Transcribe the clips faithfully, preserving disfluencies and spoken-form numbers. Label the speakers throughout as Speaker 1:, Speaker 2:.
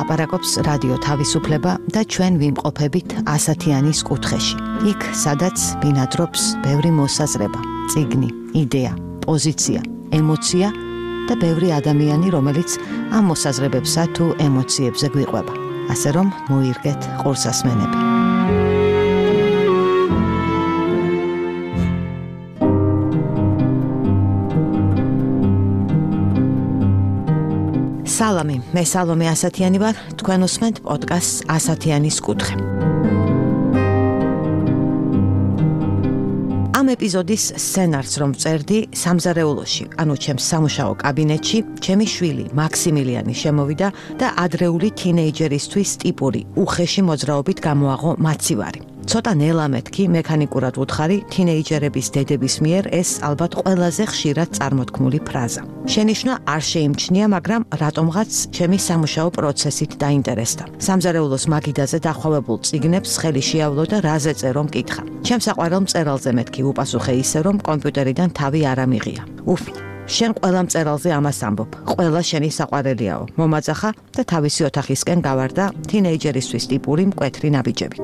Speaker 1: ლაპარაკობს რადიო თავისუფლება და ჩვენ ვიმყოფებით ასათიანის კუთხეში. იქ, სადაც ბინადრობს ბევრი მოსაზრება, წიგნი, იდეა, პოზიცია, ემოცია და ბევრი ადამიანი, რომელიც ამ მოსაზრებებსა თუ ემოციებზე გვიყვება. ასე რომ მოირგეთ ყურსასმენები. სალამი, მე სალომე ასათიანი ვარ, თქვენ უსმენთ პოდკასტს ასათიანის კუთხე. ამ ეპიზოდის სცენარს რომ წერდი სამზარეულოში, ანუ ჩემს სამუშაო კაბინეტში, ჩემი შვილი მაქსიმილიანი შემოვიდა და ადრეული თინეიჯერისთვის ტიპური უხეში მოძრაობით გამოაღო მაცივარი. ცოტა ნელა მეთქი მექანიკურად უთხარი თინეიჯერების დედების მიერ ეს ალბათ ყველაზე ხშირად წარმოთქმული ფრაზა. შენიშვნა არ შეიმჩნია, მაგრამ რატომღაც ჩემი სამუშაო პროცესით დაინტერესდა. სამზარეულოს მაგიდაზე დახვევებულ წიგნებს ხელი შეავლო და რაზე წერო მკითხა. ჩემს საყვარელ მწერალზე მეთქი უპასუხე ისე, რომ კომპიუტერიდან თავი არ ამიღია. უფ, შენ ყველა მწერალზე ამას ამბობ. ყველა შენი საყვარელიაო. მომაძახა და თავისი ოთახისკენ გავარდა თინეიჯერისთვის ტიპური მკვეთრი ნაბიჯებით.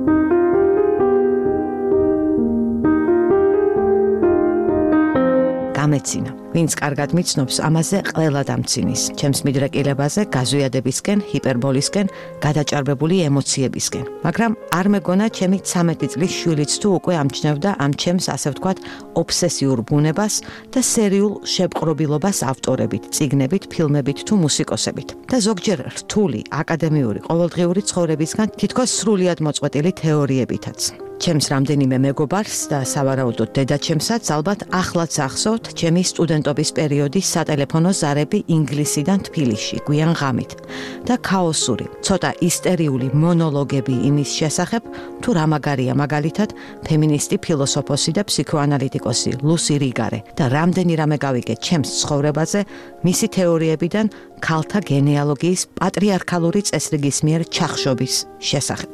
Speaker 1: ამეცინა. ვინც კარგად მიცნობს, ამაზე ყველა დამცინის. ჩემს მიდრეკილებაზე, გაზვიადებისკენ, ჰიპერბოლისკენ, გადაჭარბებული ემოციებისკენ. მაგრამ არ მეგონა ჩემი ცამეტი წლის შვილიც თუ უკვე ამჩნევდა ამ ჩემს, ასე ვთქვათ, ობსესიურ ბუნებას და სერიულ შეპყრობილობას ავტორებით, წიგნებით, ფილმებით თუ მუსიკოსებით. და ზოგჯერ რთული, აკადემიური, ყოველდღიური ცხოვრებისგან თითქოს სრულიად მოწყვეტილი თეორიებითაც. ჩემს რამდენიმე მეგობარს და სავარაუდოდ დედაჩემსაც ალბათ ახლაც ახსოვთ ჩემი სტუდენტობის პერიოდის სატელეფონო ზარები ინგლისიდან თბილისში, გვიან ღამით და ქაოსური, ცოტა ისტერიული მონოლოგები იმის შესახებ, თუ რა მაგარია მაგალითად ფემინისტი ფილოსოფოსი და ფსიქოანალიტიკოსი ლუსი რიგარე და რამდენი რამე გავიგე ჩემს ცხოვრებაზე მისი თეორიებიდან ქალთა გენეალოგიის პატრიარქალური წესრიგის მიერ ჩახშობის შესახებ.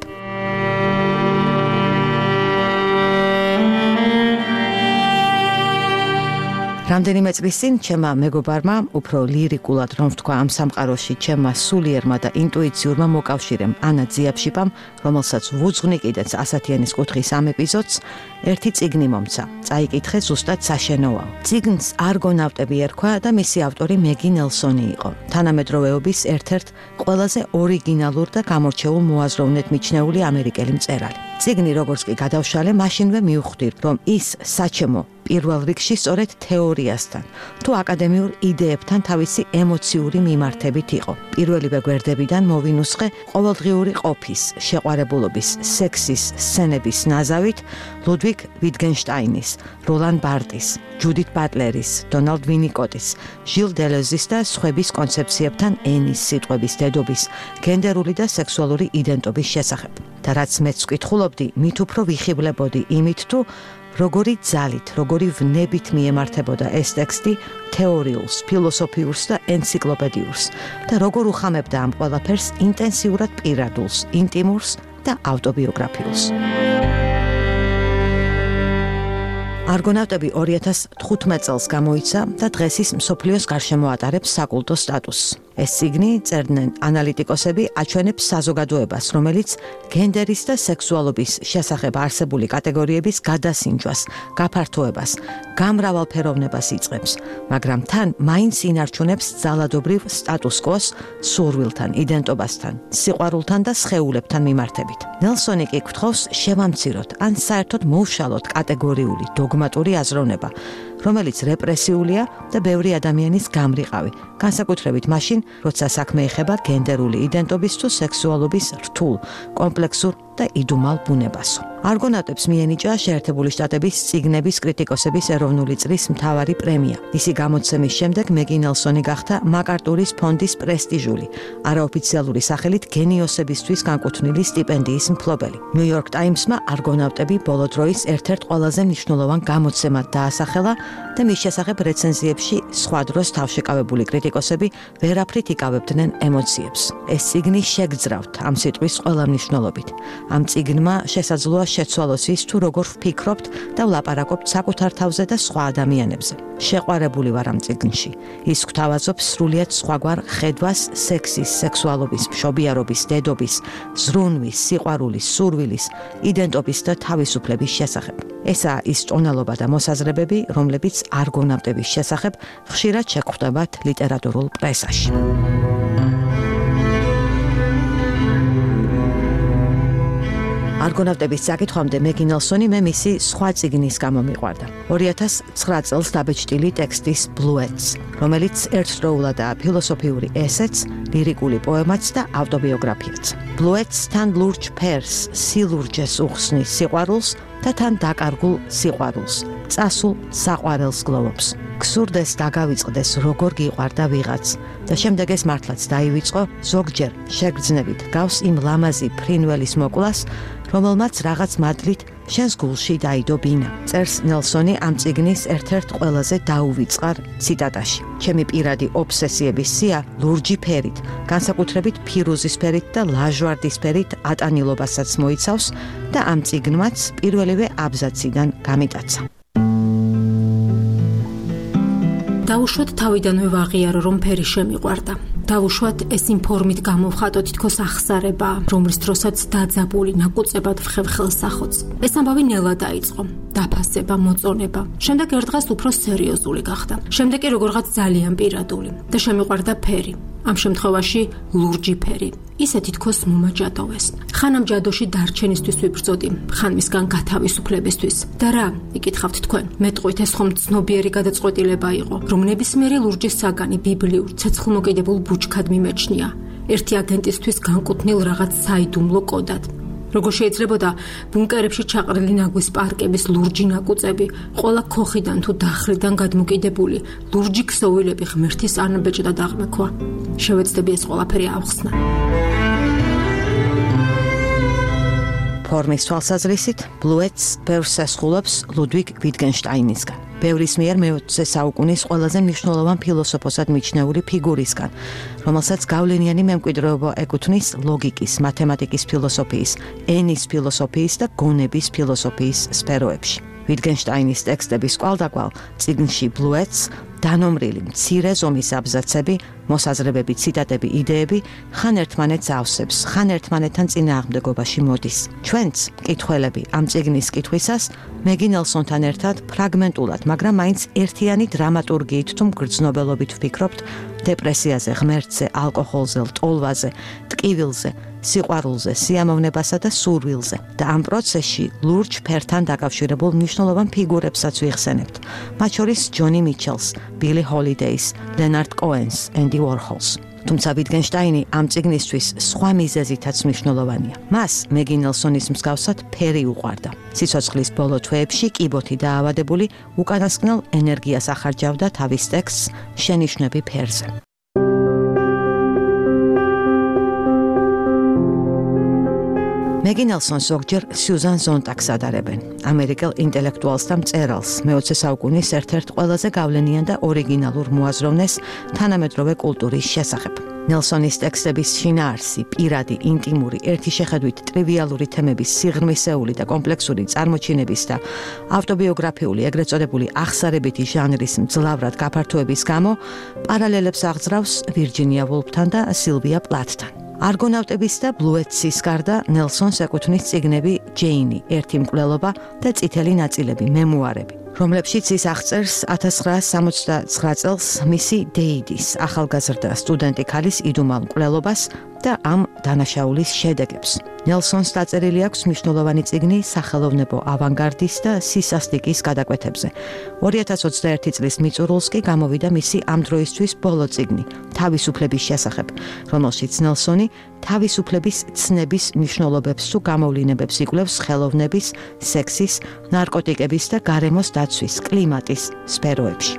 Speaker 1: რამდენიმე წლის წინ ჩემმა მეგობარმა, უფრო ლირიკულად რომ ვთქვა ამ სამყაროში, ჩემმა სულიერმა და ინტუიციურმა მოკავშირემ ანა ძიაფშიპამ, რომელსაც ვუძღვნი კიდეც ასათიანის კუთხის ამ ეპიზოდს, ერთი წიგნი მომცა. წაიკითხე ზუსტად საშენოაო. წიგნს არგონავტები ერქვა და მისი ავტორი მეგი ნელსონი იყო. თანამედროვეობის ერთ-ერთ ყველაზე ორიგინალურ და გამორჩეულ მოაზროვნედ მიჩნეული ამერიკელი მწერალი. წიგნი როგორც კი გადავშალე, მაშინვე მივხვდი, რომ ის საჩემო პირველ რიგში სწორედ თეორიასთან თუ აკადემიურ იდეებთან თავისი ემოციური მიმართებით იყო. პირველივე გვერდებიდან მოვინუსხე ყოველდღიური ყოფის, შეყვარებულობის, სექსის სცენების ნაზავით ლუდვიგ ვიტგენშტაინის, როლან ბარტის, ჯუდით ბატლერის, დონალდ ვინიკოტის, ჟილ დელეზის და სხვების კონცეფციებთან ენის, სიტყვების, დედობის, გენდერული და სექსუალური იდენტობის შესახებ. და რაც მეც ვკითხულობდი, მით უფრო ვიხიბლებოდი იმით თუ როგორი ძალით, როგორი ვნებით მიემართებოდა ეს ტექსტი თეორიულს, ფილოსოფიურს და ენციკლოპედიურს და როგორ უხამებდა ამ ყველაფერს ინტენსიურად პირადულს, ინტიმურს და ავტობიოგრაფიულს. არგონავტები ორი ათას თხუთმეტ წელს გამოიცა და დღეს ის მსოფლიოს გარშემო ატარებს საკულტო სტატუსს. ეს წიგნი, წერდნენ ანალიტიკოსები, აჩვენებს საზოგადოებას, რომელიც გენდერის და სექსუალობის შესახებ არსებული კატეგორიების გადასინჯვას, გაფართოებას, გამრავალფეროვნებას იწყებს, მაგრამ თან მაინც ინარჩუნებს ძალადობრივ სტატუს-კვოს სურვილთან, იდენტობასთან, სიყვარულთან და სხეულებთან მიმართებით. ნელსონი კი გთხოვს შევამციროთ, ან საერთოდ მოვშალოთ კატეგორიული, დოგმატური აზროვნება, რომელიც რეპრესიულია და ბევრი ადამიანის გამრიყავი, განსაკუთრებით მაშინ, როცა საქმე ეხება გენდერული იდენტობის თუ სექსუალობის რთულ, კომპლექსურ და იდუმალ ბუნებასო. არგონავტებს მიენიჭა შეერთებული შტატების წიგნების კრიტიკოსების ეროვნული წრის მთავარი პრემია. ისი გამოცემის შემდეგ მეგი ნელსონი გახდა მაკარტურის ფონდის პრესტიჟული, არაოფიციალური სახელით გენიოსებისთვის განკუთვნილი სტიპენდიის მფლობელი. ნიუ-იორკ ტაიმსმა არგონავტები ბოლო დროის ერთ-ერთ ყველაზე მნიშვნელოვან გამოცემად დაასახელა და მის შესახებ რეცენზიებში სხვა დროს თავშეკავებული კრიტიკოსები ვერაფრით იკავებდნენ ემოციებს. ეს წიგნი შეგძრავთ ამ სიტყვის ყველა მნიშვნელობით. ამ წიგნმა შესაძლოა შეცვალოს ის, თუ როგორ ვფიქრობთ და ვლაპარაკობთ საკუთარ თავზე და სხვა ადამიანებზე. შეყვარებული ვარ ამ წიგნში. ის გვთავაზობს სრულიად სხვაგვარ ხედვას სექსის, სექსუალობის, მშობიარობის, დედობის, ზრუნვის, სიყვარულის, სურვილის, იდენტობის და თავისუფლების შესახებ. ესაა ის ტონალობა და მოსაზრებები, რომლებიც არგონავტების შესახებ ხშირად შეგხვდებათ ლიტერატურულ პრესაში. არგონავტების საკითხამდე მეგი ნელსონი მე მისი სხვა წიგნის გამო მიყვარდა. ორი ათას ცხრა წელს დაბეჭდილი ტექსტის Bluets, რომელიც ერთდროულადაა ფილოსოფიური ესეც, ლირიკული პოემაც და ავტობიოგრაფიაც. Bluets თან ლურჯ ფერს, სილურჯეს უხსნის სიყვარულს და თან დაკარგულ სიყვარულს, წასულ საყვარელს გლოვობს. გსურდეს დაგავიწყდეს როგორ გიყვარდა ვიღაც და შემდეგ ეს მართლაც დაივიწყო, ზოგჯერ შეგრძნებით გავს იმ ლამაზი ფრინველის მოკლას, რომელმაც რაღაც მადლით შენს გულში დაიდო ბინა. წერს ნელსონი ამ წიგნის ერთ-ერთ ყველაზე დაუვიწყარ ციტატაში. ჩემი პირადი ობსესიების სია ლურჯი ფერით, განსაკუთრებით ფირუზის ფერით და ლაჟვარდის ფერით ატანილობასაც მოიცავს და ამ წიგნმაც პირველივე აბზაციდან გამიტაცა.
Speaker 2: დავუშვათ თავიდანვე ვაღიარო, რომ ფერი შემიყვარდა. დავუშვათ ეს იმ ფორმით გამოვხატო თითქოს ახსარება, რომლის დროსაც დაძაბული ნაკუწებად ვხევ ხელსახოც. ეს ამბავი ნელა დაიწყო, დაფასება, მოწონება. შემდეგ ერთ დღეს უფრო სერიოზული გახდა. შემდეგ კი როგორღაც ძალიან პირადული და შემიყვარდა ფერი. ამ შემთხვევაში ლურჯი ფერი. ისე თითქოს მომაჯადოვეს. ხან ამ ჯადოში დარჩენისთვის ვიბრძოდი, ხან მისგან გათავისუფლებისთვის. და რა, იკითხავთ თქვენ, მეტყვით ეს ხომ ცნობიერი გადაწყვეტილება იყო, რომ ნებისმიერი ლურჯის საგანი ბიბლიურ, ცეცხლმოკიდებულ ბუჩქად მიმეჩნია, ერთი აგენტისთვის განკუთვნილ რაღაც საიდუმლო კოდად. როგორ შეიძლებოდა ბუნკერებში ჩაყრილი ნაგვის პარკების ლურჯი ნაკუწები, ყველა ქოხიდან თუ დახრიდან გადმოკიდებული ლურჯი ქსოვილები ღმერთის ანაბეჭდად აღმექვა. შევეცდები ეს ყველაფერი ავხსნა.
Speaker 1: ფორმის თვალსაზრისით, Bluets ბევრს ესხულობს ლუდვიგ ვიტგენშტაინისგან. ბევრის მიერ მეოცე საუკუნის ყველაზე მნიშვნელოვან ფილოსოფოსად მიჩნეული ფიგურისგან, რომელსაც გავლენიანი მემკვიდრეობა ეკუთვნის ლოგიკის, მათემატიკის ფილოსოფიის, ენის ფილოსოფიის და გონების ფილოსოფიის სფეროებში. ვიტგენშტაინის ტექსტების კვალდაკვალ წიგნში Bluets დანომრილი მცირე ზომის აბზაცები, მოსაზრებები, ციტატები, იდეები ხან ერთმანეთს ავსებს, ხან ერთმანეთთან წინააღმდეგობაში მოდის. ჩვენც, მკითხველები, ამ წიგნის კითხვისას მეგი ნელსონთან ერთად ფრაგმენტულად, მაგრამ მაინც ერთიანი დრამატურგიით თუ მგრძნობელობით ვფიქრობთ დეპრესიაზე, ღმერთზე, ალკოჰოლზე, ლტოლვაზე, ტკივილზე, სიყვარულზე, სიამოვნებასა და სურვილზე და ამ პროცესში ლურჯ ფერთან დაკავშირებულ მნიშვნელოვან ფიგურებსაც ვიხსენებთ. მათ შორის ჯონი მიჩელს, ბილი ჰოლიდეის, ლენარდ კოენს, ენდი ვორჰოლს. თუმცა ვიტგენშტაინი ამ წიგნისთვის სხვა მიზეზითაც მნიშვნელოვანია. მას მეგი ნელსონის მსგავსად ფერი უყვარდა. სიცოცხლის ბოლო თვეებში კიბოთი დაავადებული უკანასკნელ ენერგიას ახარჯავდა თავის ტექსტს შენიშვნები ფერზე. მეგი ნელსონს ზოგჯერ სიუზან ზონტაგს ადარებენ, ამერიკელ ინტელექტუალს და მწერალს, მეოცე საუკუნის ერთ-ერთ ყველაზე გავლენიან და ორიგინალურ მოაზროვნეს თანამედროვე კულტურის შესახებ. ნელსონის ტექსტების შინაარსი, პირადი, ინტიმური, ერთი შეხედვით ტრივიალური თემების სიღრმისეული და კომპლექსური წარმოჩინების და ავტობიოგრაფიული, ეგრეთ წოდებული ახსარებითი ჟანრის მძლავრად გაფართოების გამო პარალელებს აღძრავს ვირჯინია ვულფთან და სილვია პლათთან. არგონავტების და Bluets-ის გარდა ნელსონს ეკუთვნის წიგნები ჯეინი, ერთი მკვლელობა და წითელი ნაწილები, მემუარები, რომლებშიც ის აღწერს ათას ცხრაას სამოცდაცხრა წელს მისი დეიდის, ახალგაზრდა სტუდენტი ქალის იდუმალ მკვლელობას და ამ დანაშაულის შედეგებს. ნელსონს დაწერილი აქვს მნიშვნელოვანი წიგნი სახელოვნებო ავანგარდის და სისასტიკის გადაკვეთებზე. ორი ათას ოცდაერთი წლის მიწურულს კი გამოვიდა მისი ამ დროისთვის ბოლო წიგნი, თავისუფლების შესახებ, რომელშიც ნელსონი თავისუფლების ცნების მნიშვნელობებს თუ გამოვლინებებს იკვლევს ხელოვნების, სექსის, ნარკოტიკების და გარემოს დაცვის, კლიმატის სფეროებში.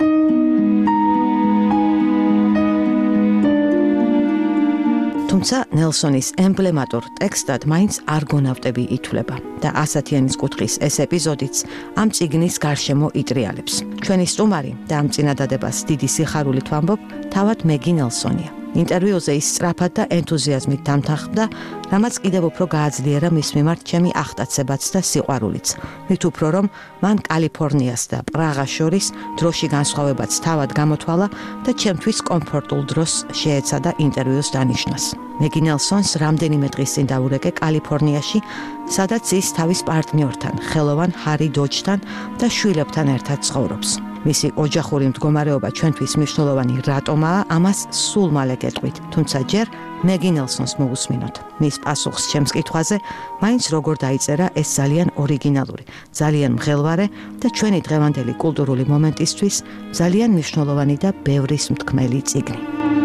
Speaker 1: თუმცა ნელსონის ემბლემატურ ტექსტად მაინც არგონავტები ითვლება და ასათიანის კუთხის ეს ეპიზოდიც ამ წიგნის გარშემო იტრიალებს. ჩვენი სტუმარი და ამ წინადადებას დიდი სიხარულით ვამბობ თავად მეგი ნელსონია. ინტერვიუზე ის სწრაფად და ენთუზიაზმით დამთანხმდა, რამაც კიდევ უფრო გააძლიერა მის მიმართ ჩემი აღტაცებაც და სიყვარულიც. მით უფრო რომ მან კალიფორნიას და პრაღას შორის დროში განსხვავებაც თავად გამოთვალა და ჩემთვის კომფორტულ დროს შეეცადა ინტერვიუს დანიშნას. მეგი ნელსონს რამდენიმე დღის წინ დაურეკე კალიფორნიაში, სადაც ის თავის პარტნიორთან, ხელოვან ჰარი დოჯთან და შვილებთან ერთად ცხოვრობს. მისი ოჯახური მდგომარეობა ჩვენთვის მნიშვნელოვანი რატომაა, ამას სულ მალე გეტყვით, თუმცა ჯერ მეგი ნელსონს მოვუსმინოთ. მის პასუხს ჩემს კითხვაზე, მაინც როგორ დაიწერა ეს ძალიან ორიგინალური, ძალიან მღელვარე და ჩვენი დღევანდელი კულტურული მომენტისთვის ძალიან მნიშვნელოვანი და ბევრის მთქმელი წიგნი.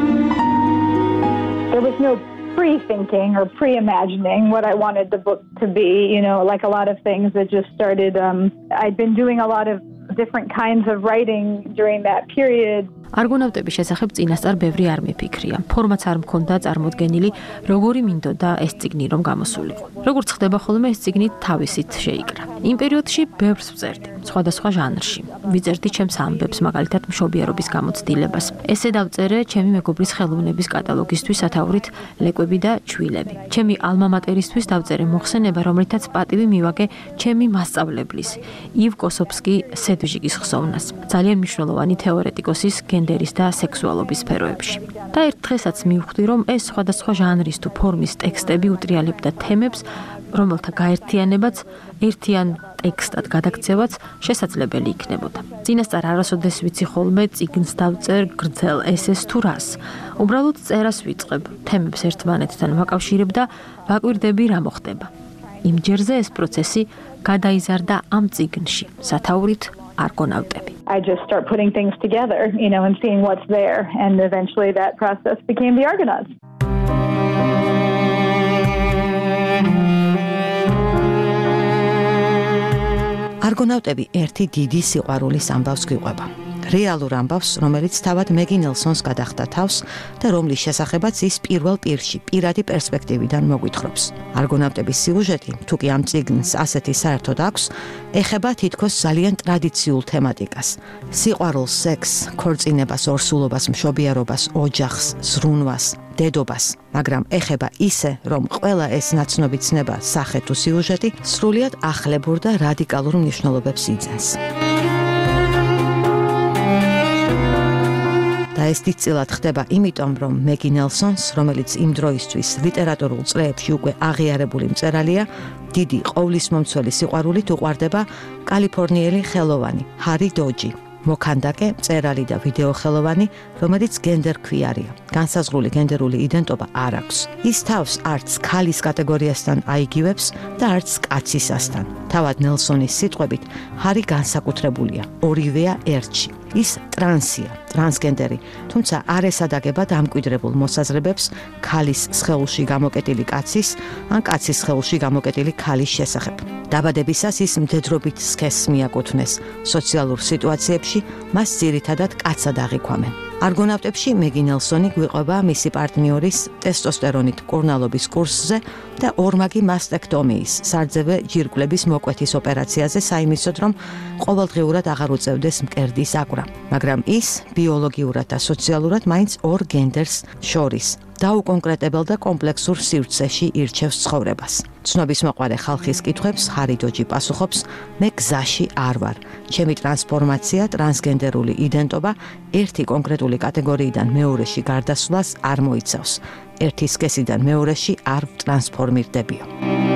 Speaker 3: There was no pre-thinking or pre-imagining what I wanted the book to be, you know, like a lot of things that just started. Um, I'd been doing a lot of different kinds of writing during that period.
Speaker 2: არგონავტების შესახებ წინასწარ ბევრი არ მიფიქრია. ფორმაც არ მქონდა წარმოდგენილი, როგორი მინდოდა ეს წიგნი რომ გამოსულიყო. როგორც ხდება ხოლმე, ეს წიგნი თავისით შეიკრა. იმ პერიოდში ბევრს ვწერდი, სხვადასხვა ჟანრში. ვიწერდი ჩემს ამბებს, მაგალითად მშობიარობის გამოცდილებას. ესე დავწერე ჩემი მეგობრის ხელოვნების კატალოგისთვის სათაურით ლეკვები და ჩვილები. ჩემი ალმა მატერისთვის დავწერე მოხსენება, რომლითაც პატივი მივაგე ჩემი მასწავლებლის, ივ კოსოფსკი სედვიჟიკის ხსოვნას. ძალიან მნიშვნელოვანი თეორეტიკოსის გენდერის და სექსუალობის სფეროებში. და ერთ დღესაც მივხვდი, რომ ეს სხვადასხვა ჟანრის თუ ფორმის ტექსტები უტრიალებდა თემებს, რომელთა გაერთიანებაც ერთიან ტექსტად გადაქცევაც შესაძლებელი იქნებოდა. წინასწარ არასოდეს ვიცი ხოლმე წიგნს დავწერ გრძელ ესეს თუ რას. უბრალოდ წერას ვიწყებ, თემებს ერთმანეთთან ვაკავშირებ და ვაკვირდები რა მოხდება. იმ ჯერზე ეს პროცესი გადაიზარდა ამ წიგნში, სათაურით არგონავტები.
Speaker 3: I just start putting things together, you know, and seeing what's there, and eventually that process became the Argonauts.
Speaker 1: არგონავტები ერთი დიდი სიყვარულის ამბავს გვიყვება. რეალურ ამბავს, რომელიც თავად მეგი ნელსონს გადახდა თავს და რომლის შესახებაც ის პირველ პირში, პირადი პერსპექტივიდან მოგვითხრობს. არგონავტების სიუჟეტი, თუ კი ამ წიგნს ასეთი საერთოდ აქვს, ეხება თითქოს ძალიან ტრადიციულ თემატიკას. სიყვარულს, სექსს, ქორწინებას, ორსულობას, მშობიარობას, ოჯახს, ზრუნვას, დედობას, მაგრამ ეხება ისე, რომ ყველა ეს ნაცნობი ცნება, სახე თუ სიუჟეტი სრულიად ახლებურ და რადიკალურ მნიშვნელობებს იძენს. და ეს დიდწილად ხდება იმიტომ, რომ მეგი ნელსონს, რომელიც იმ დროისთვის ლიტერატურულ წრეებში უკვე აღიარებული მწერალია, დიდი ყოვლისმომცველი სიყვარულით უყვარდება კალიფორნიელი ხელოვანი ჰარი დოჯი. მოქანდაკე, მწერალი და ვიდეო ხელოვანი, რომელიც გენდერქვიარია. განსაზღვრული გენდერული იდენტობა არ აქვს. ის თავს არც ქალის კატეგორიასთან აიგივებს და არც კაცისასთან. თავად ნელსონის სიტყვებით, ჰარი განსაკუთრებულია, ორივეა ერთში. ის ტრანსია, ტრანსგენდერი, თუმცა არ ესადაგება დამკვიდრებულ მოსაზრებებს ქალის სხეულში გამოკეტილი კაცის ან კაცის სხეულში გამოკეტილი ქალის შესახებ. დაბადებისას ის მდედრობით სქესს მიაკუთვნეს. სოციალურ სიტუაციებში მას ძირითადად კაცად აღიქვამენ. არგონავტებში მეგი ნელსონი გვიყვება მისი პარტნიორის ტესტოსტერონით მკურნალობის კურსზე და ორმაგი მასტექტომიის, სარძევე ჯირკვლების მოკვეთის ოპერაციაზე საიმისოდ, რომ ყოველდღიურად აღარ უწევდეს მკერდის აკვრა. მაგრამ ის ბიოლოგიურად და სოციალურად მაინც ორ გენდერს შორის დაუკონკრეტებელ და კომპლექსურ სივრცეში ირჩევს ცხოვრებას. ცნობისმოყვარე ხალხის კითხვებს ჰარი დოჯი პასუხობს, მე გზაში არ ვარ. ჩემი ტრანსფორმაცია, ტრანსგენდერული იდენტობა ერთი კონკრეტული კატეგორიიდან მეორეში გარდასვლას არ მოიცავს. ერთი სქესიდან მეორეში არ ტრანსფორმირდებიო.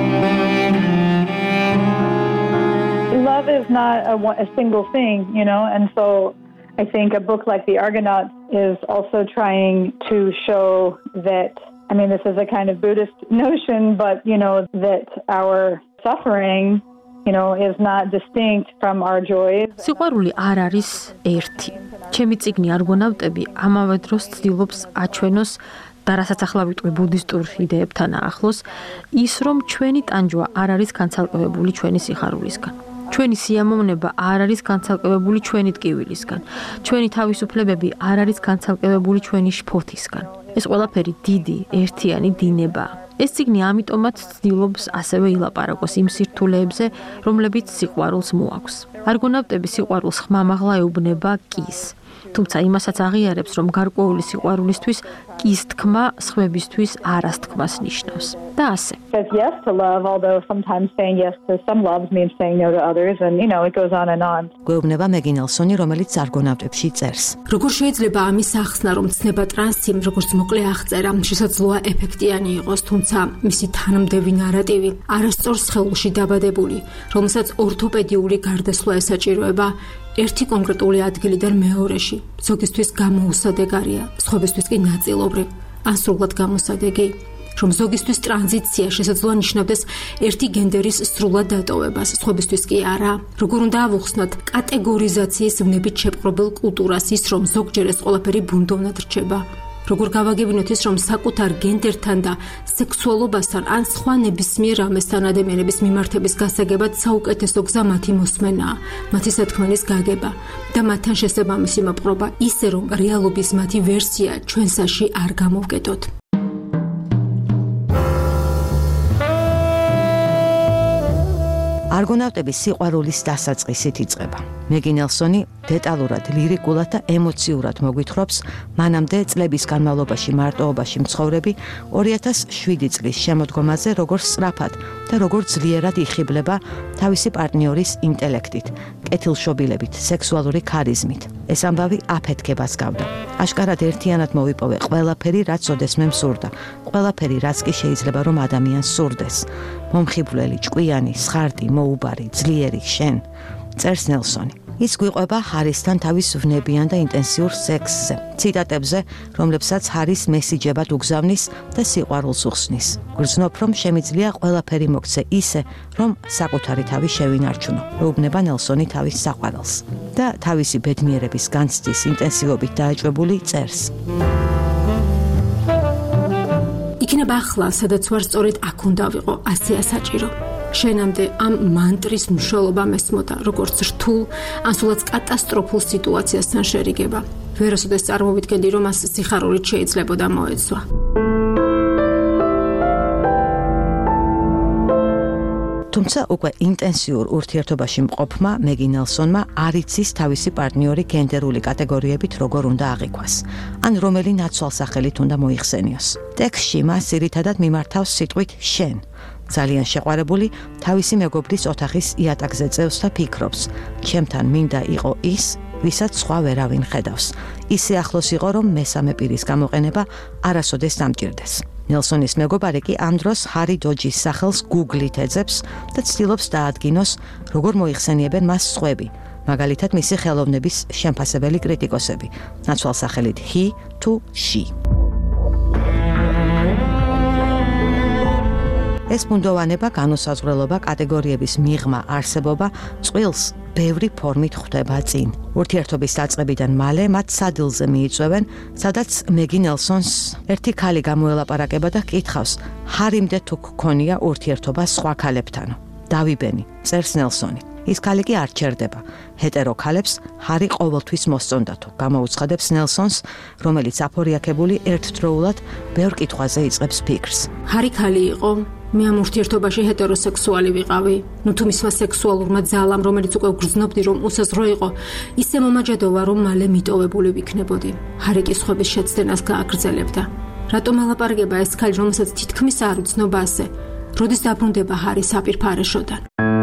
Speaker 3: Love is not a, a single thing, you know, and so I think a book like The Argonauts is also trying to show that, I mean, this is a kind of Buddhist notion, but, you know, that our suffering, you know, is not distinct from our joys.
Speaker 2: სიყვარული არ არის ერთი. ჩემი წიგნი არგონავტები ამავე დროს ცდილობს აჩვენოს და რასაც ახლა ვიტყვი ბუდისტურ იდეებთან ახლოს, ის რომ ჩვენი ტანჯვა არ არის განცალკევებული ჩვენი სიხარულისგან. ჩვენი სიამოვნება არ არის განცალკევებული ჩვენი ტკივილისგან. ჩვენი თავისუფლებები არ არის განცალკევებული ჩვენი შფოთისგან. ეს ყველაფერი დიდი, ერთიანი დინებაა. ეს წიგნი ამიტომაც ცდილობს ასევე ილაპარაკოს იმ სირთულეებზე, რომლებიც სიყვარულს მოაქვს. არგონავტები სიყვარულს ხმამაღლა ეუბნება კის. თუმცა იმასაც აღიარებს, რომ გარკვეული სიყვარულისთვის კის თქმა სხვებისთვის არას თქმას ნიშნავს. და ასე.
Speaker 3: Says yes to love, although sometimes saying yes to some loves means saying no to others, and you know, it goes on and on.
Speaker 1: გვეუბნება მეგი ნელსონი, რომელიც არგონავტებში წერს.
Speaker 2: როგორ შეიძლება ამის ახსნა, რომ ცნება ტრანსი, როგორც მოკლე აღწერა, შესაძლოა ეფექტიანი იყოს, თუმცა მისი თანმდევი ნარატივი არასწორ სხეულში დაბადებული, რომელსაც ორთოპედიული გარდასვლა ესაჭიროება ერთი კონკრეტული ადგილიდან მეორეში, ზოგისთვის გამოუსადეგარია, სხვებისთვის კი ნაწილობრივ, ან სრულად გამოსადეგი, რომ ზოგისთვის ტრანზიცია შესაძლოა ნიშნავდეს ერთი გენდერის სრულად დატოვებას, სხვებისთვის კი არა. როგორ უნდა ავუხსნათ კატეგორიზაციის ვნებით შეპყრობილ კულტურას ის, რომ ზოგჯერ ეს ყველაფერი ბუნდოვნად რჩება. როგორ გავაგებინოთ ის, რომ საკუთარ გენდერთან და სექსუალობასთან ან სხვა ნებისმიერ რამესთან ადამიანების მიმართების გასაგებად საუკეთესო გზა მათი მოსმენაა, მათი სათქმენის გაგება და მათთან შესაბამისი მოპყრობა, ისე რომ რეალობის მათი ვერსია ჩვენსაში არ გამოვკეტოთ.
Speaker 1: არგონავტების სიყვარულის დასაწყისით იწყება. მეგი ნელსონი დეტალურად, ლირიკულად და ემოციურად მოგვითხრობს მანამდე წლების განმავლობაში მარტოობაში მცხოვრები ორი ათას შვიდი წლის შემოდგომაზე, როგორ სწრაფად და როგორ ძლიერად იხიბლება თავისი პარტნიორის ინტელექტით, კეთილშობილებით, სექსუალური ქარიზმით. ეს ამბავი აფეთქებას გავდა. აშკარად ერთიანად მოვიპოვე ყველაფერი, რაც ოდესმე მსურდა, ყველაფერი, რაც კი შეიძლება რომ ადამიანს სურდეს. მომხიბვლელი, ჭკვიანი, სხარტი, მოუბარი, ძლიერი, შენ. წერს ნელსონი. ის გვიყვება ჰარისთან თავის ვნებიან და ინტენსიურ სექსზე, ციტატებზე, რომლებსაც ჰარის მესიჯებად უგზავნის და სიყვარულს უხსნის. გრძნობ, რომ შემიძლია ყველაფერი მოგცე ისე, რომ საკუთარი თავი შევინარჩუნო. ეუბნება ნელსონი თავის საყვარელს და თავისი ბედნიერების განცდის ინტენსივობით დაეჭვებული წერს.
Speaker 2: იქნება ახლა, სადაც ვარ, სწორედ აქ უნდა ვიყო, ასეა საჭირო. შენამდე ამ მანტრის მნიშვნელობა მესმოდა, როგორც რთულ, ან სულაც კატასტროფულ სიტუაციასთან შერიგება. ვერასოდეს წარმოვიდგენდი, რომ მას სიხარულით შეიძლებოდა მოეცვა.
Speaker 1: თუმცა უკვე ინტენსიურ ურთიერთობაში მყოფმა მეგი ნელსონმა არ იცის თავისი პარტნიორი გენდერული კატეგორიებით როგორ უნდა აღიქვას, ან რომელი ნაცვალსახელით უნდა მოიხსენიოს. ტექსტში მას ძირითადად მიმართავს სიტყვით შენ. ძალიან შეყვარებული თავისი მეგობრის ოთახის იატაკზე წევს და ფიქრობს, ჩემთან მინდა იყო ის, ვისაც სხვა ვერავინ ხედავს. ისე ახლოს იყო, რომ მესამე პირის გამოყენება არასოდეს დამჭირდეს. ნელსონის მეგობარი კი ამ დროს ჰარი დოჯის სახელს Google-ით ეძებს და ცდილობს დაადგინოს, როგორ მოიხსენიებენ მას სხვები, მაგალითად მისი ხელოვნების შემფასებელი კრიტიკოსები, ნაცვალსახელით he to she. ეს ბუნდოვანება, განუსაზღვრელობა, კატეგორიების მიღმა, არსებობა წყვილს ბევრი ფორმით ხვდება წინ. ურთიერთობის დაწყებიდან მალე მათ სადილზე მიიწვევენ, სადაც მეგი ნელსონს ერთი ქალი გამოელაპარაკება და კითხავს, ჰარიმდე თუ გქონია ურთიერთობა სხვა ქალებთან. დავიბენი, წერს ნელსონი. ის ქალი კი არ ჩერდება. ჰეტერო ქალებს ჰარი ყოველთვის მოსწონდათო, გამოუცხადებს ნელსონს, რომელიც აფორიაქებული ერთდროულად ბევრ კითხვაზე იწყებს ფიქრს.
Speaker 2: ჰარი ქალი იყო, მე ამ ურთიერთობაში ჰეტეროსექსუალი ვიყავი. ნუ თუ მისმა სექსუალურმა ძალამ, რომელიც უკვე გრძნობდი, რომ უსაზღვრო იყო, ისე მომაჯადოვა, რომ მალე მიტოვებული ვიქნებოდი. ჰარი კი სხვების შეცდენას გააგრძელებდა. რატომ ელაპარაკება ეს ქალი, რომელსაც თითქმის არ უცნობა ასე? როდის დაბრუნდება ჰარი საპირფარეშოდან?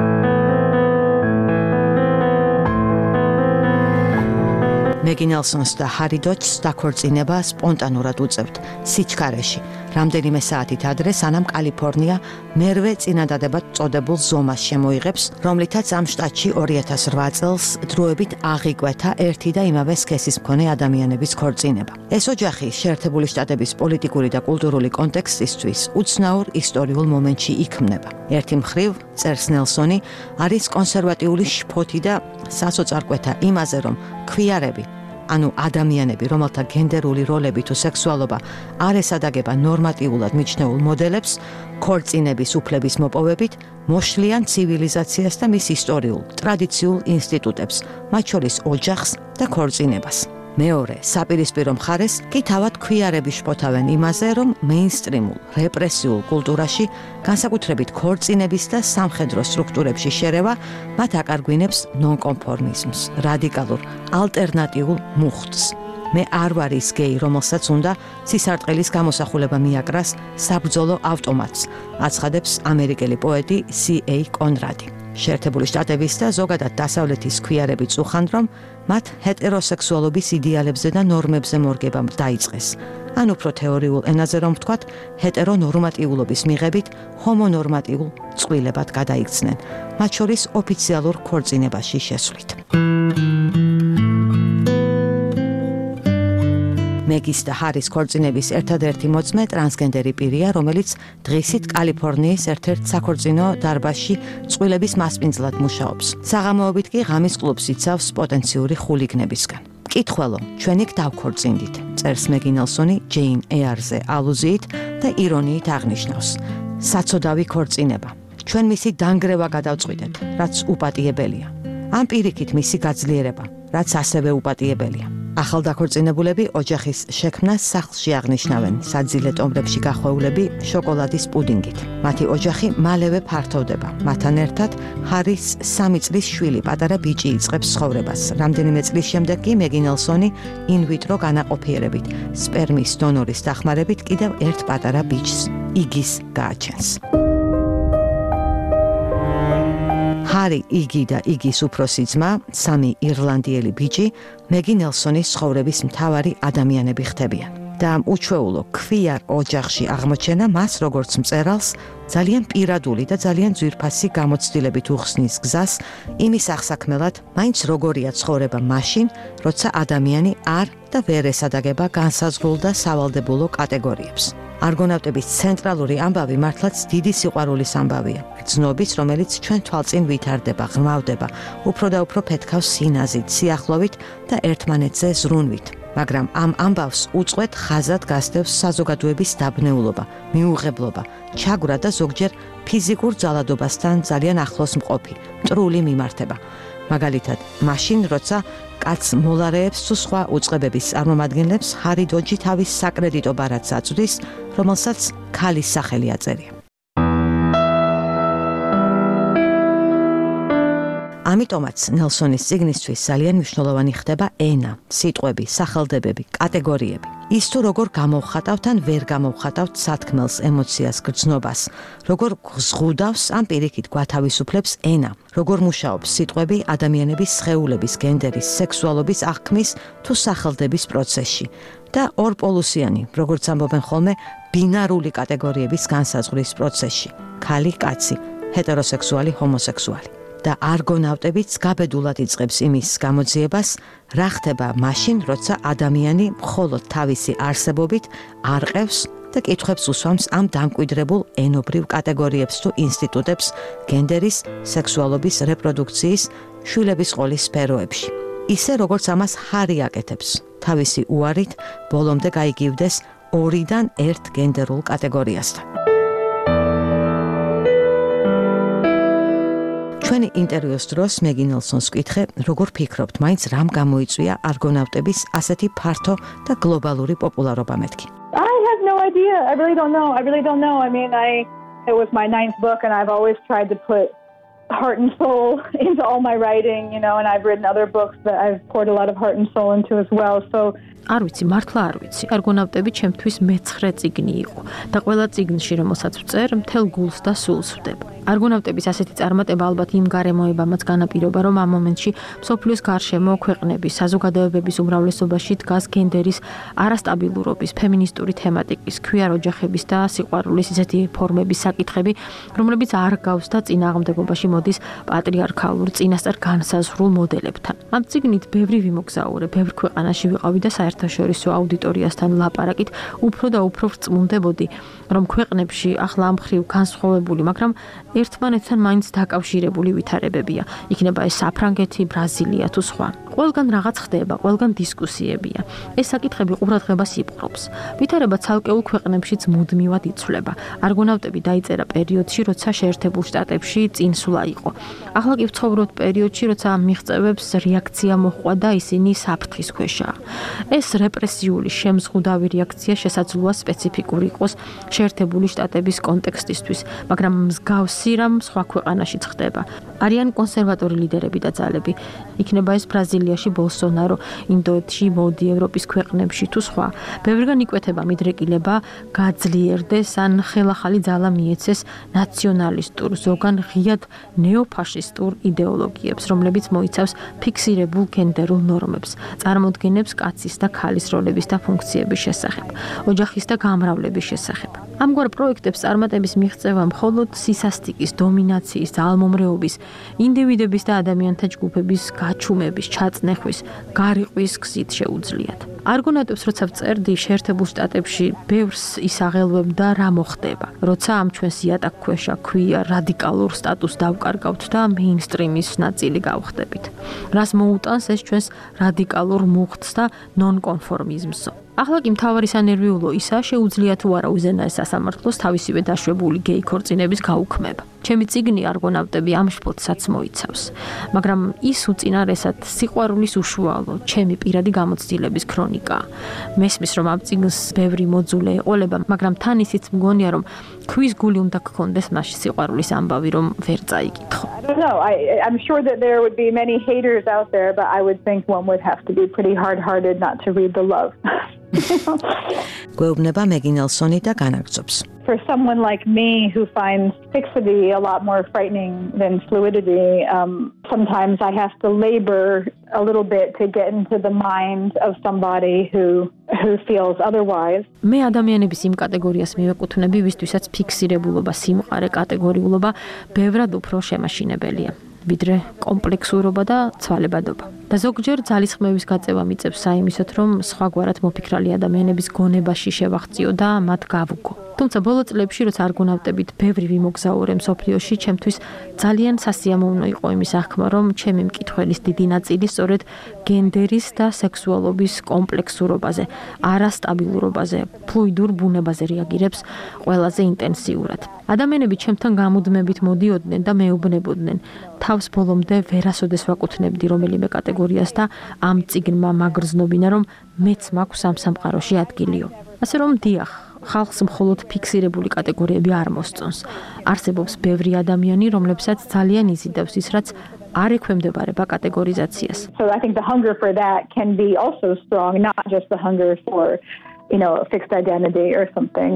Speaker 1: მეგი ნელსონს და ჰარი დოჯს დაქორწინება სპონტანურად უწევთ სიჩქარეში. რამდენიმე საათით ადრე, სანამ კალიფორნია მერვე წინადადებად წოდებულ ზომას შემოიღებს, რომლითაც ამ შტატში ორი ათას რვა წელს დროებით აღიკვეთა ერთი და იმავე სქესის მქონე ადამიანების ქორწინება. ეს ოჯახი შეერთებული შტატების პოლიტიკური და კულტურული კონტექსტისთვის უცნაურ ისტორიულ მომენტში იქმნება. ერთი მხრივ, წერს ნელსონი, არის კონსერვატიული შფოთი და სასოწარკვეთა იმაზე, რომ ქვიარები, ანუ ადამიანები, რომელთა გენდერული როლები თუ სექსუალობა არ ესადაგება ნორმატიულად მიჩნეულ მოდელებს, ქორწინების უფლების მოპოვებით მოშლიან ცივილიზაციას და მის ისტორიულ, ტრადიციულ ინსტიტუტებს, მათ შორის ოჯახს და ქორწინებას. მეორე, საპირისპირო მხარეს კი თავად ქვიარები შფოთავენ იმაზე, რომ მეინსტრიმულ, რეპრესიულ კულტურაში, განსაკუთრებით ქორწინების და სამხედრო სტრუქტურებში შერევა მათ აკარგვინებს ნონკონფორმიზმს, რადიკალურ, ალტერნატიულ მუხტს. მე არ ვარ ის გეი, რომელსაც უნდა სისარტყელის გამოსახულება მიაკრას საბრძოლო ავტომატს, აცხადებს ამერიკელი პოეტი სი ეი კონრადი. შეერთებული შტატების და ზოგადად დასავლეთის ქვიარები წუხან, რომ მათ ჰეტეროსექსუალობის იდეალებზე და ნორმებზე მორგება დაიწყეს. ან უფრო თეორიულ ენაზე რომ ვთქვათ, ჰეტერონორმატიულობის მიღებით ჰომონორმატიულ წყვილებად გადაიქცნენ, მათ შორის ოფიციალურ ქორწინებაში შესვლით. მეგის და ჰარის ქორწინების ერთადერთი მოწმე ტრანსგენდერი პირია, რომელიც დღისით კალიფორნიის ერთ-ერთ საქორწინო დარბაზში წყვილების მასპინძლად მუშაობს. საღამოობით კი ღამის კლუბს იცავს პოტენციური ხულიგნებისგან. კითხველო, ჩვენ იქ დავქორწინდით, წერს მეგი ნელსონი ჯეინ ეარზე ალუზიით და ირონიით აღნიშნავს. საცოდავი ქორწინება. ჩვენ მისი დანგრევა გადავწყვიტეთ, რაც უპატიებელია. ამ პირიქით მისი გაძლიერება, რაც ასევე უპატიებელია. ახალდაქორწინებულები ოჯახის შექმნას სახლში აღნიშნავენ, საძილე ტომრებში გახვეულები შოკოლადის პუდინგით. მათი ოჯახი მალევე ფართოვდება. მათთან ერთად ჰარის სამი წლის შვილი, პატარა ბიჭი იწყებს ცხოვრებას. რამდენიმე წლის შემდეგ კი მეგი ნელსონი ინვიტრო განაყოფიერებით, სპერმის დონორის დახმარებით კიდევ ერთ პატარა ბიჭს, იგის გააჩენს. ჰარი, იგი და იგის უფროსი ძმა, სამი ირლანდიელი ბიჭი, მეგი ნელსონის ცხოვრების მთავარი ადამიანები ხდებიან. და ამ უჩვეულო ქვიარ ოჯახში აღმოჩენა მას როგორც მწერალს ძალიან პირადული და ძალიან ძვირფასი გამოცდილებით უხსნის გზას იმის აღსაქმელად, მაინც როგორია ცხოვრება მაშინ, როცა ადამიანი არ და ვერ ესადაგება განსაზღვრულ და სავალდებულო კატეგორიებს. არგონავტების ცენტრალური ამბავი მართლაც დიდი სიყვარულის ამბავია. გრძნობის, რომელიც ჩვენ თვალწინ ვითარდება, ღრმავდება, უფრო და უფრო ფეთქავს სინაზით, სიახლოვით და ერთმანეთზე ზრუნვით. მაგრამ ამ ამბავს უწყვეტ ხაზად გასდევს საზოგადოების დაბნეულობა, მიუღებლობა, ჩაგვრა და ზოგჯერ ფიზიკურ ძალადობასთან ძალიან ახლოს მყოფი, მტრული მიმართება. მაგალითად, მაშინ, როცა კაცს მოლარეებს თუ სხვა უწყებების წარმომადგენლებს ჰარი დოჯი თავის საკრედიტო ბარათს აწვდის, რომელსაც ქალის სახელი აწერია. ამიტომაც ნელსონის წიგნისთვის ძალიან მნიშვნელოვანი ხდება ენა, სიტყვები, სახელდებები, კატეგორიები. ის თუ როგორ გამოვხატავთ ან ვერ გამოვხატავთ სათქმელს, ემოციას, გრძნობას, როგორ ზღუდავს ამ პირიქით გვათავისუფლებს ენა, როგორ მუშაობს სიტყვები ადამიანების სხეულების, გენდერის, სექსუალობის აღქმის თუ სახელდების პროცესში და ორპოლუსიანი, როგორც ამბობენ ხოლმე, ბინარული კატეგორიების განსაზღვრის პროცესში, ქალი, კაცი, ჰეტეროსექსუალი, ჰომოსექსუალი. და არგონავტებიც გაბედულად იწყებს იმის გამოძიებას, რა ხდება მაშინ, როცა ადამიანი მხოლოდ თავისი არსებობით არყევს და კითხვებს უსვამს ამ დამკვიდრებულ ენობრივ კატეგორიებს თუ ინსტიტუტებს გენდერის, სექსუალობის, რეპროდუქციის, შვილების ყოლის სფეროებში. ისე როგორც ამას ჰარი აკეთებს, თავისი უარით ბოლომდე გაიგივდეს ორიდან ერთ გენდერულ კატეგორიასთან. ჩვენი ინტერვიუს დროს მეგი ნელსონს ვკითხე, როგორ ფიქრობთ, მაინც რამ გამოიწვია არგონავტების ასეთი ფართო და გლობალური პოპულარობა მეთქი?
Speaker 3: I have no idea. I really don't know. I really don't know. I mean, I it was my ninth book and I've always tried to put heart and soul into all my writing, you know, and I've written other books that I've poured a lot of heart and soul into as well. So
Speaker 2: არ ვიცი, მართლა არ ვიცი. არგონავტები ჩემთვის მეცხრე წიგნი იყო და ყველა წიგნში, რომელსაც ვწერ, მთელ გულს და სულს ვდებ. არგონავტების ასეთი წარმატება ალბათ იმ გარემოებამაც განაპირობა, რომ ამ მომენტში მსოფლიოს გარშემო ქვეყნების, საზოგადოებების უმრავლესობაში დგას გენდერის არასტაბილურობის, ფემინისტური თემატიკის, ქვიარ ოჯახების და სიყვარულის ისეთი ფორმების საკითხები, რომლებიც არ გავს და წინააღმდეგობაში მოდის პატრიარქალურ წინასწარ განსაზღვრულ მოდელებთან. ამ წიგნით ბევრი ვიმოგზაურე, ბევრ ქვეყანაში ვიყავი და საერთაშორისო აუდიტორიასთან ლაპარაკით უფრო და უფრო ვწმუნდებოდი, რომ ქვეყნებში ახლა ამ მხრივ განსხვავებული, მაგრამ ერთმანეთთან მაინც დაკავშირებული ვითარებებია. იქნება ეს საფრანგეთი, ბრაზილია თუ სხვა. ყველგან რაღაც ხდება, ყველგან დისკუსიებია. ეს საკითხები ყურადღებას იპყრობს. ვითარება ცალკეულ ქვეყნებშიც მუდმივად იცვლება. არგონავტები დაიწერა პერიოდში, როცა შეერთებულ შტატებში წინსვლა იყო. ახლა კი ვცხოვრობთ პერიოდში, როცა ამ მიღწევებს რეაქცია მოჰყვა და ისინი საფრთხის ქვეშაა. ეს რეპრესიული შემზღუდავი რეაქცია შესაძლოა სპეციფიკური იყოს შეერთებული შტატების კონტექსტისთვის, მაგრამ მსგავსი რამ სხვა ქვეყანაშიც ხდება. არიან კონსერვატორი ლიდერები და ძალები. იქნება ეს ბრაზილიაში ბოლსონარო, ინდოეთში, მოდი ევროპის ქვეყნებში თუ სხვა. ბევრგან იკვეთება მიდრეკილება გაძლიერდეს ან ხელახალი ძალა მიეცეს ნაციონალისტურ, ზოგან ღიად ნეოფაშისტურ იდეოლოგიებს, რომლებიც მოიცავს ფიქსირებულ გენდერულ ნორმებს, წარმოდგენებს კაცის და ქალის როლების და ფუნქციების შესახებ, ოჯახის და გამრავლების შესახებ. ამგვარ პროექტებს წარმატების მიღწევა მხოლოდ სისასტიკის, დომინაციის, ძალმომრეობის, ინდივიდების და ადამიანთა ჯგუფების გაჩუმების, ჩაწნეხვის, გარიყვის გზით შეუძლიათ. არგონავტებს როცა ვწერდი შეერთებულ შტატებში ბევრს ისაღელვებდა რა მოხდება, როცა ამ ჩვენს იატაკქვეშა ქვია რადიკალურ სტატუსს დავკარგავთ და მეინსტრიმის ნაწილი გავხდებით. რას მოუტანს ეს ჩვენს რადიკალურ მუხტს და ნონკონფორმიზმს. ახლა კი მთავარი სანერვიულო ისა შეუძლია თუ არა უზენაეს სასამართლოს თავისივე დაშვებული გეი ქორწინების გაუქმება. ჩემი წიგნი არგონავტები ამ შფოთსაც მოიცავს, მაგრამ ის უწინარესად სიყვარულის უშუალო, ჩემი პირადი გამოცდილების ქრონიკაა. მესმის რომ ამ წიგნს ბევრი მოძულე ეყოლება, მაგრამ თან ისიც მგონია რომ ქვის გული უნდა გქონდეს მასში სიყვარულის ამბავი, რომ ვერ წაიკითხო.
Speaker 3: I don't know. I, I'm sure that there would be many haters out there, but I would think one would have to be pretty hard-hearted not to read the love.
Speaker 1: გვეუბნება მეგი ნელსონი და განაგრძობს.
Speaker 3: For someone like me who finds fixity a lot more frightening than fluidity, um, sometimes I have to labor a little bit to get into the mind of somebody who who feels otherwise.
Speaker 2: მე ადამიანების იმ კატეგორიას მივეკუთვნები, ვისთვისაც ფიქსირებულობა, სიმყარე, კატეგორიულობა ბევრად უფრო შემაშინებელია. ვიდრე კომპლექსურობა და ცვალებადობა. და ზოგჯერ ძალისხმევის გაწევა მიწევს საიმისოთ, რომ სხვაგვარად მოფიქრალი ადამიანების გონებაში შევახციო და მათ გავუგო. თუმცა ბოლო წლებში, როცა არგონავტებით ბევრი ვიმოგზაურე მსოფლიოში, ჩემთვის ძალიან სასიამოვნო იყო იმის აღქმა, რომ ჩემი მკითხველის დიდი ნაწილი სწორედ გენდერის და სექსუალობის კომპლექსურობაზე, არასტაბილურობაზე, ფლუიდურ ბუნებაზე რეაგირებს ყველაზე ინტენსიურად. ადამიანები ჩემთან გამუდმებით მოდიოდნენ და მეუბნებოდნენ, თავს ბოლომდე ვერასოდეს ვაკუთვნებდი რომელიმე კატეგორიას და ამ წიგნმა მაგრძნობინა, რომ მეც მაქვს ამ სამყაროში ადგილიო. ასე რომ დიახ, ხალხს მხოლოდ ფიქსირებული კატეგორიები არ მოსწონს. არსებობს ბევრი ადამიანი, რომლებსაც ძალიან იზიდავს ის, რაც არ ექვემდებარება კატეგორიზაციას.
Speaker 3: So I think the hunger for that can be also strong, not just the hunger for, you know, a fixed identity or something.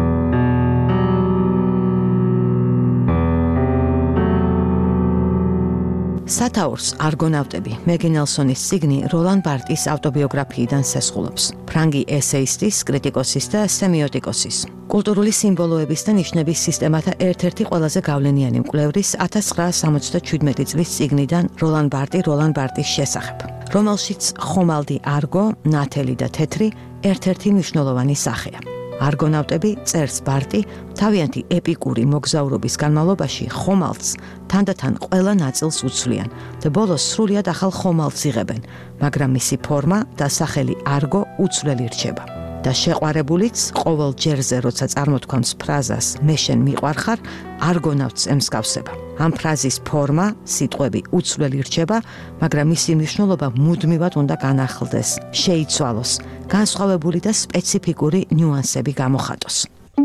Speaker 1: სათაურს არგონავტები მეგი ნელსონის წიგნი როლან ბარტის ავტობიოგრაფიიდან სესხულობს. ფრანგი ესეისტის, კრიტიკოსის და სემიოტიკოსის. კულტურული სიმბოლოების და ნიშნების სისტემათა ერთ-ერთი ყველაზე გავლენიანი მკვლევრის ათას ცხრაასა სამოცდაჩვიდმეტი წლის წიგნიდან როლან ბარტი როლან ბარტის შესახებ, რომელშიც ხომალდი არგო, ნათელი და თეთრი ერთ-ერთი მნიშვნელოვანი სახეა. არგონავტები წერს ბარტი თავიანთი ეპიკური მოგზაურობის განმავლობაში ხომალდს თანდათან ყველა ნაწილს უცვლიან და ბოლოს სრულიად ახალ ხომალდს იღებენ, მაგრამ მისი ფორმა და სახელი არგო უცვლელი რჩება. და შეყვარებულიც ყოველ ჯერზე, როცა წარმოთქვამს ფრაზას მე შენ მიყვარხარ, არგონავტს ემსგავსება. ამ ფრაზის ფორმა, სიტყვები უცვლელი რჩება, მაგრამ მისი მნიშვნელობა მუდმივად უნდა განახლდეს, შეიცვალოს, განსხვავებული და სპეციფიკური ნიუანსები გამოხატოს.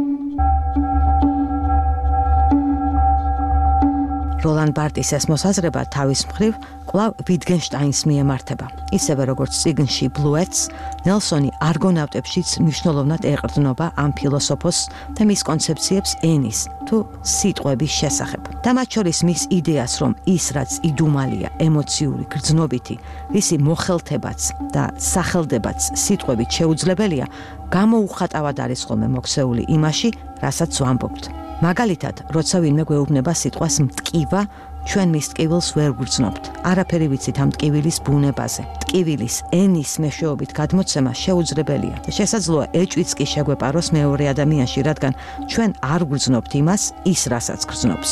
Speaker 1: როლან ბარტის ეს მოსაზრება თავის მხრივ კვლავ ვიტგენშტაინს მიემართება. ისევე როგორც წიგნში ბლუეტს, ნელსონი არგონავტებშიც მნიშვნელოვნად ეყრდნობა ამ ფილოსოფოსს და მის კონცეფციებს ენის თუ სიტყვების შესახებ. და მათ შორის მის იდეას, რომ ის რაც იდუმალია, ემოციური, გრძნობითი, რისი მოხელთებაც და სახელდებაც სიტყვებით შეუძლებელია, გამოუხატავად არის ხოლმე მოქცეული იმაში, რასაც ვამბობთ. მაგალითად, როცა ვინმე გვეუბნება სიტყვას მტკივა, ჩვენ მის ტკივილს ვერ გვგრძნობთ. არაფერი ვიცით ამ ტკივილის ბუნებაზე. ტკივილის ენის მეშვეობით გადმოცემა შეუძლებელია და შესაძლოა ეჭვიც კი შეგვეპაროს მეორე ადამიანში, რადგან ჩვენ არ გვგრძნობთ იმას, ის რასაც გრძნობს.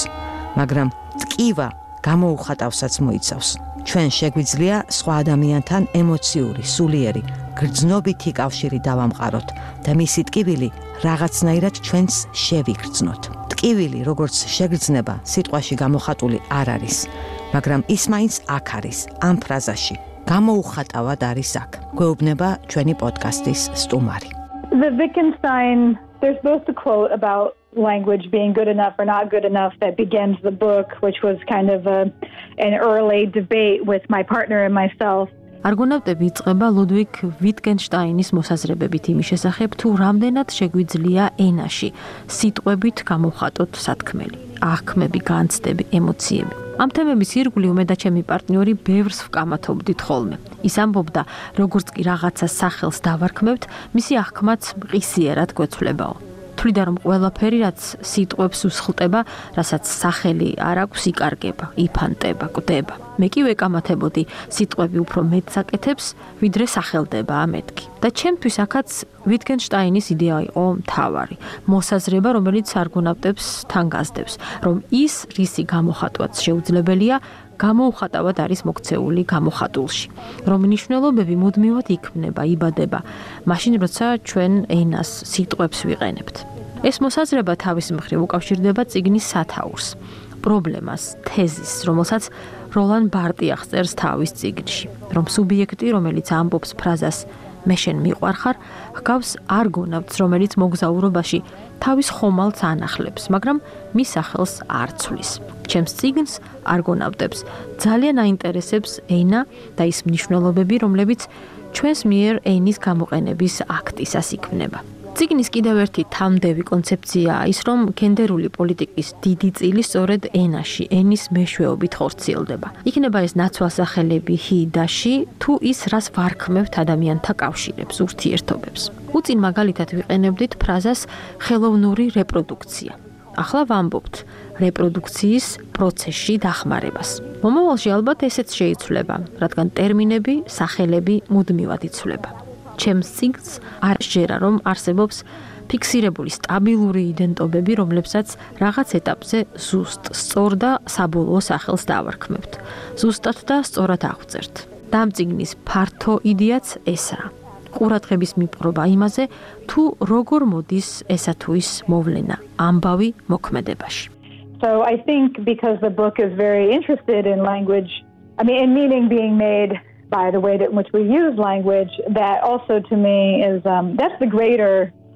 Speaker 1: მაგრამ ტკივა გამოუხატავსაც მოიცავს. ჩვენ შეგვიძლია სხვა ადამიანთან ემოციური, სულიერი, გრძნობითი კავშირი დავამყაროთ და მისი ტკივილი რაღაცნაირად ჩვენს შევიგრძნოთ. ტკივილი, როგორც შეგრძნება, სიტყვაში გამოხატული არ არის, მაგრამ ის მაინც აქ არის, ამ ფრაზაში. გამოუხატავად არის აქ. გვეუბნება ჩვენი პოდკასტის სტუმარი.
Speaker 3: The Wittgenstein, there's both a quote about language being good enough or not good enough that begins the book, which was kind of a, an early debate with my partner and myself.
Speaker 2: არგონავტები იწყება ლუდვიგ ვიტგენშტაინის მოსაზრებებით იმის შესახებ, თუ რამდენად შეგვიძლია ენაში სიტყვებით გამოვხატოთ სათქმელი, აღქმები, განცდები, ემოციები. ამ თემების ირგვლივ მე და ჩემი პარტნიორი ბევრს ვკამათობდით ხოლმე. ის ამბობდა, როგორც კი რაღაცას სახელს დავარქმევთ, მისი აღქმაც მყისიერად გვეცვლებაო. თვლიდა, რომ ყველაფერი, რაც სიტყვებს უსხლტება, რასაც სახელი არ აქვს, იკარგება, იფანტება, კვდება. მე კი ვეკამათებოდი, სიტყვები უფრო მეტს აკეთებს, ვიდრე სახელდება ამეთქი. და ჩემთვის აქაც ვიტგენშტაინის იდეა იყო მთავარი, მოსაზრება, რომელიც არგონავტებს თან გასდევს, რომ ის, რისი გამოხატვაც შეუძლებელია, გამოუხატავად არის მოქცეული გამოხატულში, რომ მნიშვნელობები მუდმივად იქმნება, იბადება, მაშინ როცა ჩვენ ენას, სიტყვებს ვიყენებთ. ეს მოსაზრება თავის მხრივ უკავშირდება წიგნის სათაურს, პრობლემას, თეზისს, რომელსაც როლან ბარტი აღწერს თავის წიგნში, რომ სუბიექტი, რომელიც ამბობს ფრაზას მე შენ მიყვარხარ, ჰგავს არგონავტს, რომელიც მოგზაურობაში თავის ხომალდს ანახლებს, მაგრამ მის სახელს არ ცვლის. ჩემს წიგნს არგონავტებს ძალიან აინტერესებს ენა და ის მნიშვნელობები, რომლებიც ჩვენს მიერ ენის გამოყენების აქტისას იქმნება. წიგნის კიდევ ერთი თამდევი კონცეფციაა ის, რომ გენდერული პოლიტიკის დიდი წილი სწორედ ენაში, ენის მეშვეობით ხორციელდება. იქნება ეს ნაცვალსახელები ჰი და ში, თუ ის რას ვარქმევთ ადამიანთა კავშირებს, ურთიერთობებს. უწინ მაგალითად ვიყენებდით ფრაზას ხელოვნური რეპროდუქცია. ახლა ვამბობთ რეპროდუქციის პროცესში დახმარებას. მომავალში ალბათ ესეც შეიცვლება, რადგან ტერმინები, სახელები მუდმივად იცვლება. ჩემს წიგნს არ შეერა, რომ არსებობს ფიქსირებული სტაბილური იდენტობები, რომლებსაც რაღაც ეტაპზე ზუსტ, სწორ და საბოლოო სახელს დავარქმევთ. ზუსტად და სწორად აღწერთ. და ამ წიგნის ფართო იდეაც ესაა. ყურადღების მიპყრობა იმაზე, თუ როგორ მოდის ესა თუ ის მოვლენა ამბავი მოქმედებაში.
Speaker 3: So I think because the book is very interested in language, I mean, in meaning being made by the way that in which we use language, that also to me is, um, that's the greater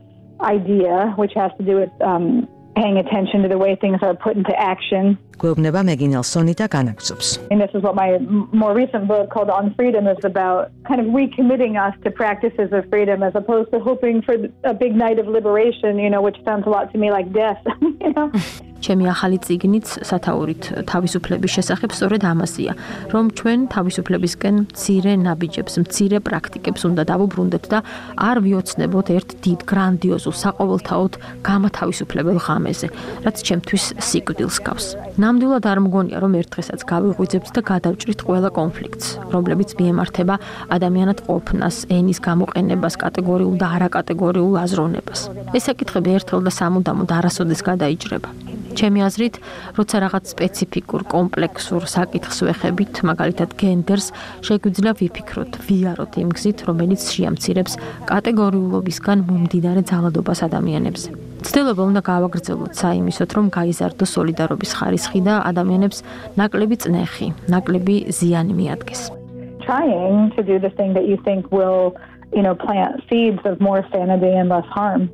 Speaker 3: idea, which has to do with um, paying attention to the way things are put into action.
Speaker 1: გვეუბნება მეგინელსონი და განაგრძობს.
Speaker 3: And this is what my more recent book called On Freedom is about, kind of recommitting us to practices of freedom as opposed to hoping for a big night of liberation, you know, which sounds a lot to me like death, you know.
Speaker 2: ჩემი ახალი წიგნიც სათაურით თავისუფლების შესახებ სწორედ ამაზეა, რომ ჩვენ თავისუფლებისკენ მცირე ნაბიჯებს, მცირე პრაქტიკებს უნდა დავუბრუნდეთ და არ ვიოცნებოთ ერთ დიდ გრანდიოზულ საყოველთაოდ გამათავისუფლებელ ღამეზე, რაც ჩემთვის სიკვდილს გავს. ნამდვილად არ მგონია, რომ ერთ დღესაც გავიღვიძებთ და გადავჭრით ყველა კონფლიქტს, რომლებიც მიემართება ადამიანად ყოფნას, ენის გამოყენებას, კატეგორიულ და არაკატეგორიულ აზროვნებას. ეს საკითხები ერთხელ და სამუდამოდ არასოდეს გადაიჭრება. ჩემი აზრით, როცა რაღაც სპეციფიკურ, კომპლექსურ საკითხს ვეხებით, მაგალითად გენდერს, შეგვიძლია ვიფიქროთ, ვიაროთ იმ გზით, რომელიც შეამცირებს კატეგორიულობისგან მომდინარე ძალადობას ადამიანებზე. ცდილობა უნდა გავაგრძელოთ საიმისოთ, რომ გაიზარდოს სოლიდარობის ხარისხი და ადამიანებს ნაკლები წნეხი, ნაკლები ზიანი მიადგეს.
Speaker 3: Trying to do the thing that you think will, you know, plant seeds of more sanity and less harm.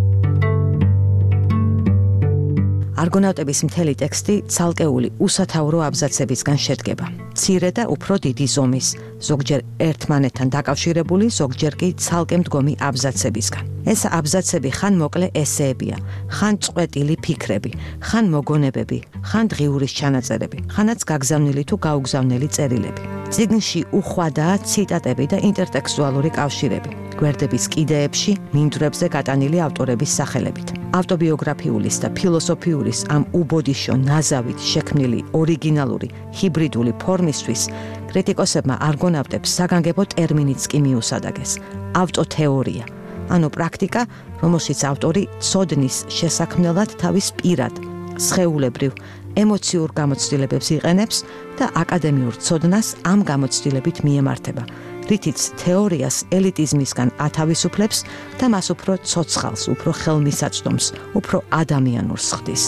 Speaker 1: არგონავტების მთელი ტექსტი ცალკეული უსათაურო აბზაცებისგან შედგება. მცირე და უფრო დიდი ზომის, ზოგჯერ ერთმანეთთან დაკავშირებული, ზოგჯერ კი ცალკე მდგომი აბზაცებისგან. ეს აბზაცები ხან მოკლე ესეებია, ხან წყვეტილი ფიქრები, ხან მოგონებები, ხან დღიურის ჩანაწერები, ხანაც გაგზავნილი თუ გაუგზავნელი წერილები. წიგნში უხვადაა ციტატები და ინტერტექსტუალური კავშირები, გვერდების კიდეებში, მინდვრებზე გატანილი ავტორების სახელებით. ავტობიოგრაფიულის და ფილოსოფიურის ამ უბოდიშო ნაზავით შექმნილი ორიგინალური ჰიბრიდული ფორმისთვის კრიტიკოსებმა არგონავტებს საგანგებო ტერმინიც კი მიუსადაგეს – ავტოთეორია, ანუ პრაქტიკა, რომელშიც ავტორი ცოდნის შესაქმნელად თავის პირად, სხეულებრივ, ემოციურ გამოცდილებებს იყენებს და აკადემიურ ცოდნას ამ გამოცდილებით მიემართება, რითიც თეორიას ელიტიზმისგან ათავისუფლებს და მას უფრო ცოცხალს, უფრო ხელმისაწვდომს, უფრო ადამიანურს ხდის.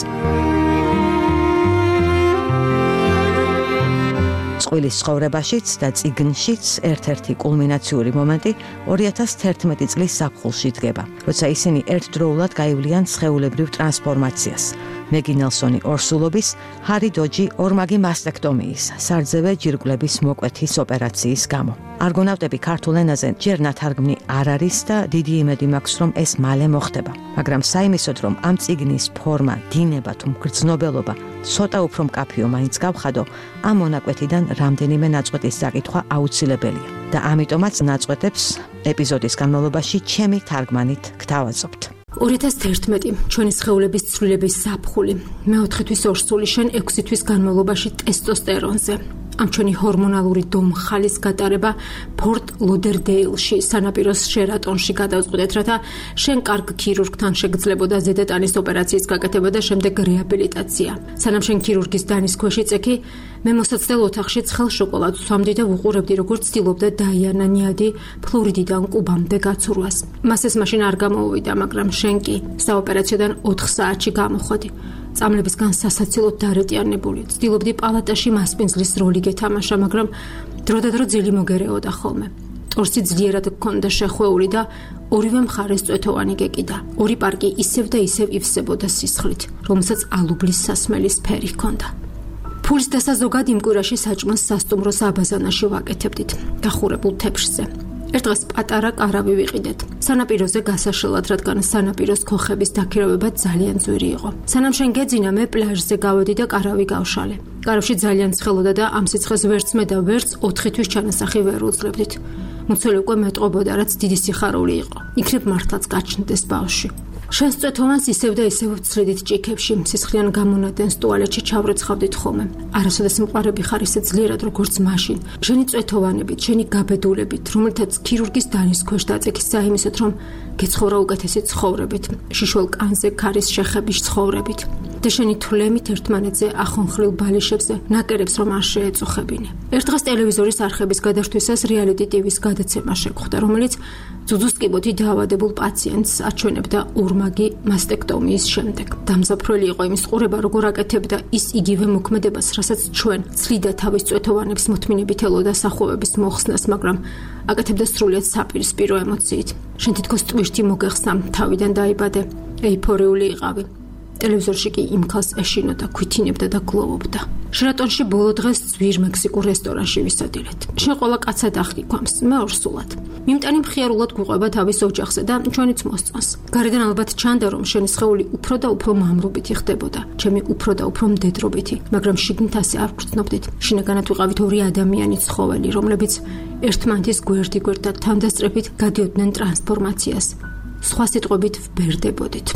Speaker 1: წყვილის ცხოვრებაშიც და წიგნშიც ერთ-ერთი კულმინაციური მომენტი ორი ათას თერთმეტი წლის ზაფხულში დგება, როცა ისინი ერთდროულად გაივლიან სხეულებრივ ტრანსფორმაციას. მეგი ნელსონი ორსულობის, ჰარი დოჯი ორმაგი მასტექტომიის, სარძევე ჯირკვლების მოკვეთის ოპერაციის გამო. არგონავტები ქართულ ენაზე ჯერ ნათარგმნი არ არის და დიდი იმედი მაქვს, რომ ეს მალე მოხდება. მაგრამ საიმისოდ, რომ ამ წიგნის ფორმა, დინება თუ მგრძნობელობა ცოტა უფრო მკაფიო მაინც გავხადო, ამ მონაკვეთიდან რამდენიმე ნაწყვეტის საკითხვა აუცილებელია და ამიტომაც ნაწყვეტებს ეპიზოდის განმავლობაში ჩემი თარგმანით გთავაზობთ.
Speaker 2: ორი ათას თერთმეტი ჩვენი სხეულების ცვლილების ზაფხული. მეოთხე თვის ორსული შენ ექვსი თვის განმავლობაში ტესტოსტერონზე. ამ ჩვენი ჰორმონალური დომხალის გატარება ფორტ ლოდერდეილში, სანაპიროს შერატონში გადავწყვეტეთ, რათა შენ კარგ ქირურგთან შეგძლებოდა ზედატანის ოპერაციის გაკეთება და შემდეგ რეაბილიტაცია. სანამ შენ ქირურგის დანის ქვეშ იწექი, მე მოსაცდელ ოთახში ცხელ შოკოლადს ვსვამდი და ვუყურებდი, როგორც ცდილობდა დაიანა ნიადი ფლორიდიდან კუბამდე გაცურვას. მას ეს მაშინ არ გამოუვიდა, მაგრამ შენ კი საოპერაციოდან ოთხ საათში გამოხვედი. წამლებისგან სასაცილოდ დარეტიანებული, ცდილობდი პალატაში მასპინძლის როლი გეთამაშა, მაგრამ დროდადრო ძილი მოგერეოდა ხოლმე. ტორსი ძლიერად გქონდა შეხვეული და ორივე მხარეს წვეთოვანი გეკიდა. ორი პარკი ისევ და ისევ ივსებოდა სისხლით, რომელსაც ალუბლის სასმელის ფერი ჰქონდა. ფულის დასაზოგად იმ კვირაში საჭმელს სასტუმროს აბაზანაში ვაკეთებდით, დახურებულ თეფშზე. ერთ დღეს პატარა კარავი ვიყიდეთ. სანაპიროზე გასაშლელად, რადგან სანაპიროს ქოხების დაქირავება ძალიან ძვირი იყო. სანამ შენ გეძინა, მე პლაჟზე გავედი და კარავი გავშალე. კარავში ძალიან ცხელოდა და ამ სიცხეს ვერც მე და ვერც ოთხი თვის ჩანასახი ვერ უძლებდით. მოცველი უკვე მეტყობოდა, რაც დიდი სიხარული იყო. იქნებ მართლაც გაჩნდეს ბავშვი. შენ წვეთოვანს ისევ და ისევ ვცლიდით ჭიქებში, სისხლიან გამონადენს ტუალეტში ჩავრეცხავდით ხოლმე. არასოდეს მყარები ხარ ისე ძლიერად, როგორც მაშინ. შენი წვეთოვანებით, შენი გაბედულებით, რომელთაც ქირურგის დანის ქვეშ დაწექის საიმისოდ, რომ გეცხოვრა უკეთესი ცხოვრებით, შიშველ კანზე ქარის შეხების ცხოვრებით და შენი თვლემით ერთმანეთზე ახონხლილ ბალიშებზე ნაკერებს რომ არ შეეწუხებინე. ერთ დღეს ტელევიზორის არხების გადაშვისას რეალიტი ტივის გადაცემა შეგვხვდა, რომელიც ძუძუს კიბოთი დაავადებულ პაციენტს აჩვენებდა ორმაგი მასტექტომიის შემდეგ. დამზაფრველი იყო იმის ყურება, როგორ აკეთებდა ის იგივე მოქმედებას, რასაც ჩვენ ცლიდა თავის წვეთოვანებს მოთმინებით ელოდა სახუებების მოხსნას, მაგრამ აკეთებდა სრულიად საპირისპირო ემოციით. შენ თითქოს ტვირთი მოგეხსნა, თავიდან დაიბადე, ეიფორიული იყავი. ტელევიზორში კი იმ ქალს ეშინოდა, ქვითინებდა და გლოვობდა. შერატონში ბოლო დღეს ძვირ მექსიკურ რესტორანში ვისადილეთ. შენ ყველა კაცად ახკი ქვამს, მე ორსულად. მიმტანი მხიარულად გვიყვება თავის ოჯახზე და ჩვენიც მოსწონს. გარედან ალბათ ჩანდა, რომ შენი სხეული უფრო და უფრო მამრობითი ხდებოდა, ჩემი უფრო და უფრო მდედრობითი, მაგრამ შიგნით ასე არ გვგრძნობდით. შინაგანად ვიყავით ორი ადამიანი ცხოველი, რომლებიც ერთმანეთის გვერდ-იგვერდ და თანდასწრებით გადიოდნენ ტრანსფორმაციას. სხვა სიტყვებით ვბერდებოდით.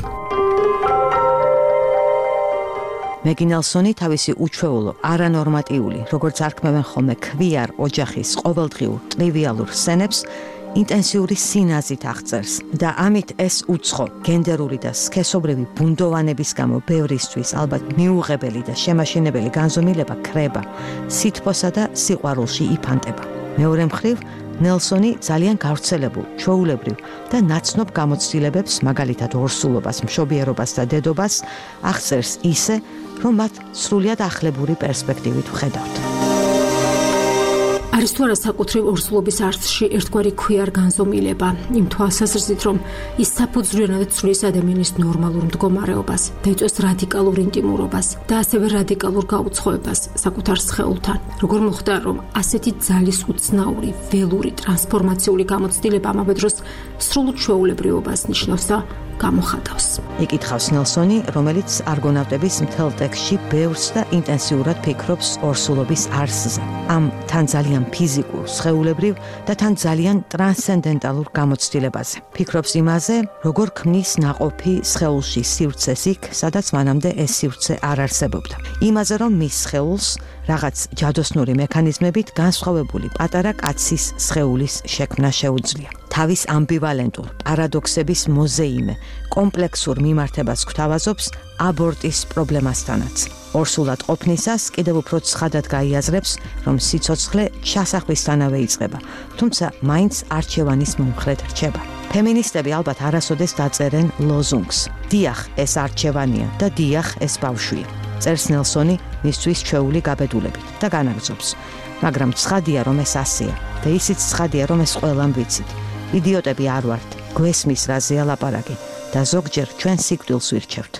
Speaker 1: მეგი ნელსონი თავისი უჩვეულო, არანორმატიული, როგორც არქმევენ ხოლმე ქვიარ ოჯახის ყოველდღიურ ტრივიალურ სცენებს, ინტენსიური სინაზით აღწერს და ამით ეს უცხო, გენდერული და სქესობრივი ბუნდოვანების გამო ბევრისთვის ალბათ მიუღებელი და შემაშინებელი განზომილება ქრება, სითბოსა და სიყვარულში იფანტება. მეორე მხრივ, ნელსონი ძალიან გავრცელებულ, ჩვეულებრივ და ნაცნობ გამოცდილებებს, მაგალითად ორსულობას, მშობიარობას და დედობას, აღწერს ისე, რომ მათ სრულიად ახლებური პერსპექტივით ვხედავთ.
Speaker 2: არის თუ არა საკუთრივ ორსულობის არსში ერთგვარი ქვიარ განზომილება, იმ თვალსაზრისით, რომ ის საფუძვლიანად ცვლის ადამიანის ნორმალურ მდგომარეობას, დაიწვევს რადიკალურ ინტიმურობას და ასევე რადიკალურ გაუცხოებას საკუთარ სხეულთან. როგორ მოხდა, რომ ასეთი ძალის უცნაური, ველური, ტრანსფორმაციული გამოცდილება ამავე დროს სრულ ჩვეულებრივობას ნიშნავს და გამოხატავს.
Speaker 1: იკითხავს ნელსონი, რომელიც არგონავტების მთელ ტექსტში ბევრს და ინტენსიურად ფიქრობს ორსულობის არსზე. ამ თან ძალიან ფიზიკურ, სხეულებრივ და თან ძალიან ტრანსცენდენტალურ გამოცდილებაზე. ფიქრობს იმაზე, როგორ ქმნის ნაყოფი სხეულში სივრცეს იქ, სადაც მანამდე ეს სივრცე არ არსებობდა. იმაზე, რომ მის სხეულს რაღაც ჯადოსნური მექანიზმებით განსხვავებული პატარა კაცის სხეულის შექმნა შეუძლია. თავის ამბივალენტურ პარადოქსების მოზეიმე, კომპლექსურ მიმართებას გვთავაზობს აბორტის პრობლემასთანაც. ორსულად ყოფნისას კიდევ უფრო ცხადად გაიაზრებს, რომ სიცოცხლე ჩასახვისთანავე იწყება, თუმცა მაინც არჩევანის მომხრედ რჩება. ფემინისტები ალბათ არასოდეს დაწერენ ლოზუნგს: დიახ, ეს არჩევანია და დიახ, ეს ბავშვია. წერს ნელსონი მისთვის ჩვეული გაბედულებით და განაგრძობს. მაგრამ ცხადია, რომ ეს ასეა და ისიც ცხადია, რომ ეს ყველამ ვიცით. იდიოტები არ ვართ, გვესმის რაზეა ლაპარაკი და ზოგჯერ ჩვენ სიკვდილს ვირჩევთ.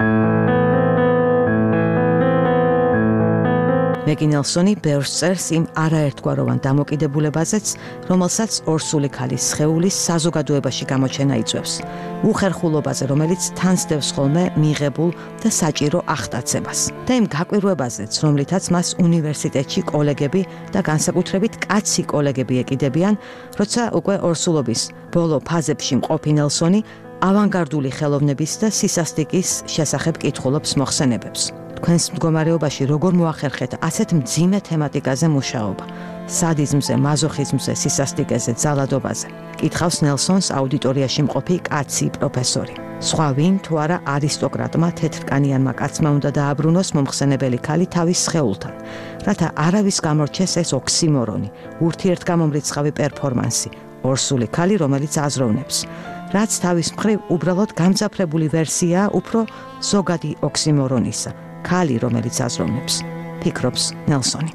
Speaker 1: მეგი ნელსონი ბევრს წერს იმ არაერთგვაროვან დამოკიდებულებაზეც, რომელსაც ორსული ქალის სხეულის საზოგადოებაში გამოჩენა იწვევს. უხერხულობაზე, რომელიც თანსდევს ხოლმე მიღებულ და საჭირო ახტაცებას. და იმ გაკვირვებაზეც, რომლითაც მას უნივერსიტეტში კოლეგები და განსაკუთრებით კაცი კოლეგები ეკიდებიან, როცა უკვე ორსულობის ბოლო ფაზებში მყოფი ნელსონი ავანგარდული ხელოვნების და სისასტიკის შესახებ კითხულობს მოხსენებებს. თქვენს მდგომარეობაში როგორ მოახერხეთ ასეთ მძიმე თემატიკაზე მუშაობა? სადიზმზე, მაზოხიზმზე, სისასტიკეზე, ძალადობაზე. კითხავს ნელსონს აუდიტორიაში მყოფი კაცი პროფესორი. სხვა ვინ თუ არა არისტოკრატმა თეთრკანიანმა კაცმა უნდა დააბრუნოს მომხსენებელი ქალი თავის სხეულთან, რათა არავის გამორჩეს ეს ოქსიმორონი, ურთიერთგამომრიცხავი პერფორმანსი, ორსული ქალი, რომელიც აზროვნებს. რაც თავის მხრივ უბრალოდ გამძაფრებული ვერსიაა უფრო ზოგადი ოქსიმორონისა. ქალი, რომელიც აზროვნებს, ფიქრობს ნელსონი.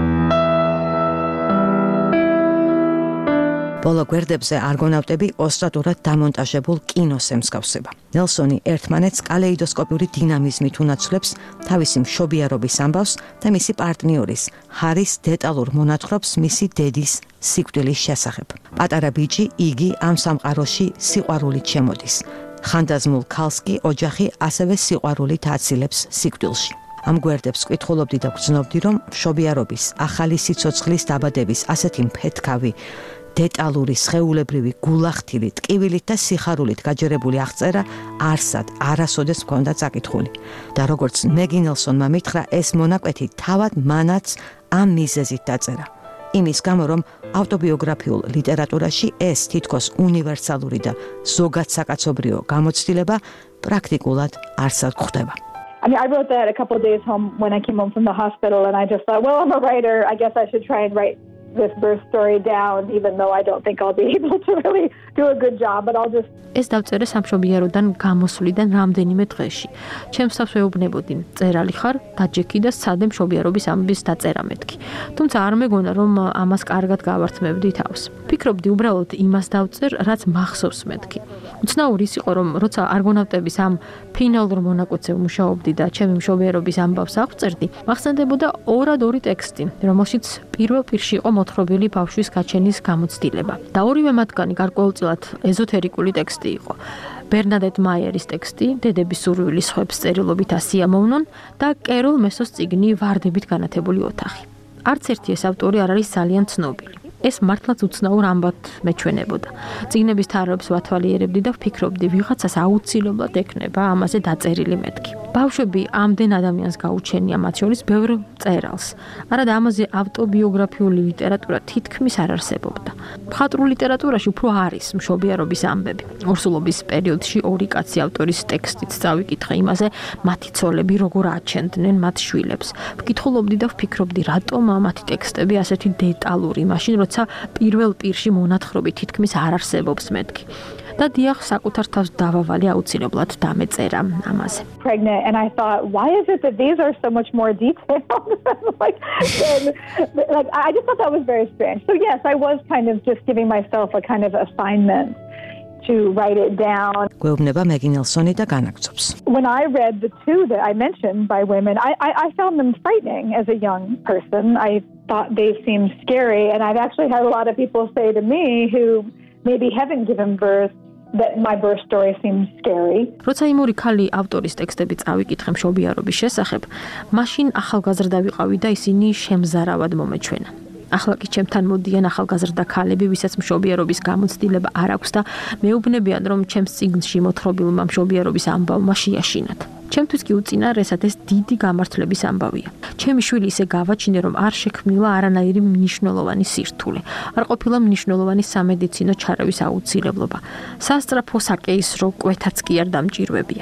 Speaker 1: ბოლო გვერდებზე არგონავტები ოსტრატურად დამონტაჟებულ კინოს ემსგავსება. ნელსონი ერთმანეთს კალეიდოსკოპიური დინამიზმით უნაცვლებს თავისი მშობიარობის ამბავს და მისი პარტნიორის, ჰარის დეტალურ მონათხრობს მისი დედის სიკვდილის შესახებ. პატარა ბიჭი იგი ამ სამყაროში სიყვარულით შემოდის. ხანდაზმულ ქალს კი ოჯახი ასევე სიყვარულით აცილებს სიკვდილში. ამ გვერდებს ვკითხულობდი და ვგრძნობდი, რომ მშობიარობის, ახალი სიცოცხლის დაბადების ასეთი მფეთქავი, დეტალური, სხეულებრივი, გულახთილი, ტკივილით და სიხარულით გაჯერებული აღწერა არსად არასოდეს მქონდა წაკითხული. და როგორც მეგი ნელსონმა მითხრა, ეს მონაკვეთი თავად მანაც ამ მიზეზით დაწერა. იმის გამო, რომ ავტობიოგრაფიულ ლიტერატურაში ეს თითქოს უნივერსალური და ზოგად საკაცობრიო გამოცდილება პრაქტიკულად არსად გვხვდება.
Speaker 3: I mean, I wrote that a couple of days home when I came home from the hospital, and I just thought, well, I'm a writer. I guess I should try and write this birth story down, even though I don't think I'll be able to really do a good job, but I'll just...
Speaker 2: ეს დავწერე სამშობიაროდან გამოსვლიდან რამდენიმე დღეში. ჩემს თავს ვეუბნებოდი, წერალი ხარ, დაჯექი და სცადე მშობიარობის ამბის დაწერა მეთქი. თუმცა არ მეგონა, რომ ამას კარგად გავართმევდი თავს. ფიქრობდი უბრალოდ იმას დავწერ, რაც მახსოვს მეთქი. უცნაური ის იყო, რომ როცა არგონავტების ამ ფინალურ მონაკვეთზე ვმუშაობდი და ჩემი მშობიარობის ამბავს აღწერდი, მახსენდებოდა ორად ორი ტექსტი, რომელშიც პირველ პირში იყო მოთხრობილი ბავშვის გაჩენის გამოცდილება. და ორივე მათგანი გარკვეულწილად ეზოთერიკული ტექსტი იყო. ბერნადეტ მაიერის ტექსტი, დედების სურვილის სხვებს წერილობით ასია მოვნონ და კეროლ მესოს წიგნი ვარდებით განათებული ოთახი. არც ერთი ეს ავტორი არ არის ძალიან ცნობილი. ეს მართლაც უცნაურ ამბად მეჩვენებოდა. წიგნების თაროებს ვათვალიერებდი და ვფიქრობდი, ვიღაცას აუცილებლად ექნება ამაზე დაწერილი მეთქი. ბავშვები ამდენ ადამიანს გაუჩენია, მათ შორის ბევრ მწერალს. არადა ამაზე ავტობიოგრაფიული ლიტერატურა თითქმის არ არსებობდა. მხატვრულ ლიტერატურაში უფრო არის მშობიარობის ამბები. ორსულობის პერიოდში ორი კაცი ავტორის ტექსტიც წავიკითხე იმაზე, მათი ცოლები როგორ აჩენდნენ მათ შვილებს. ვკითხულობდი და ვფიქრობდი, რატომ მათი ტექსტები ასეთი დეტალური, მაშინ როცა პირველ პირში მონათხრობი თითქმის არ არსებობს მეთქი. და დიახ, საკუთარ თავს დავავალი აუცილებლად დამეწერა ამაზე.
Speaker 3: Pregnant, and I thought, why is it that these are so much more detailed? like, and, like, I just thought that was very strange. So yes, I was kind of just giving myself a kind of assignment to write it down.
Speaker 1: გვეუბნება მეგი ნელსონი და განაგრძობს.
Speaker 3: When I read the two that I mentioned by women, I, I, I found them frightening as a young person. I thought they seemed scary, and I've actually had a lot of people say to me who maybe haven't given birth that my birth story seems scary.
Speaker 2: როცა იმ ორი ქალი ავტორის ტექსტები წავიკითხე მშობიარობის შესახებ, მაშინ ახალგაზრდა ვიყავი და ისინი შემზარავად მომეჩვენა. ახლა კი ჩემთან მოდიან ახალგაზრდა ქალები, ვისაც მშობიარობის გამოცდილება არ აქვს და მეუბნებიან, რომ ჩემს წიგნში მოთხრობილმა მშობიარობის ამბავმა შეაშინათ. ჩემთვის კი უწინარესად ეს დიდი გამართლების ამბავია. ჩემი შვილი ისე გავაჩინე, რომ არ შექმნილა არანაირი მნიშვნელოვანი სირთულე. არ ყოფილა მნიშვნელოვანი სამედიცინო ჩარევის აუცილებლობა. სასწრაფო საკეისრო კვეთაც კი არ დამჭირვებია.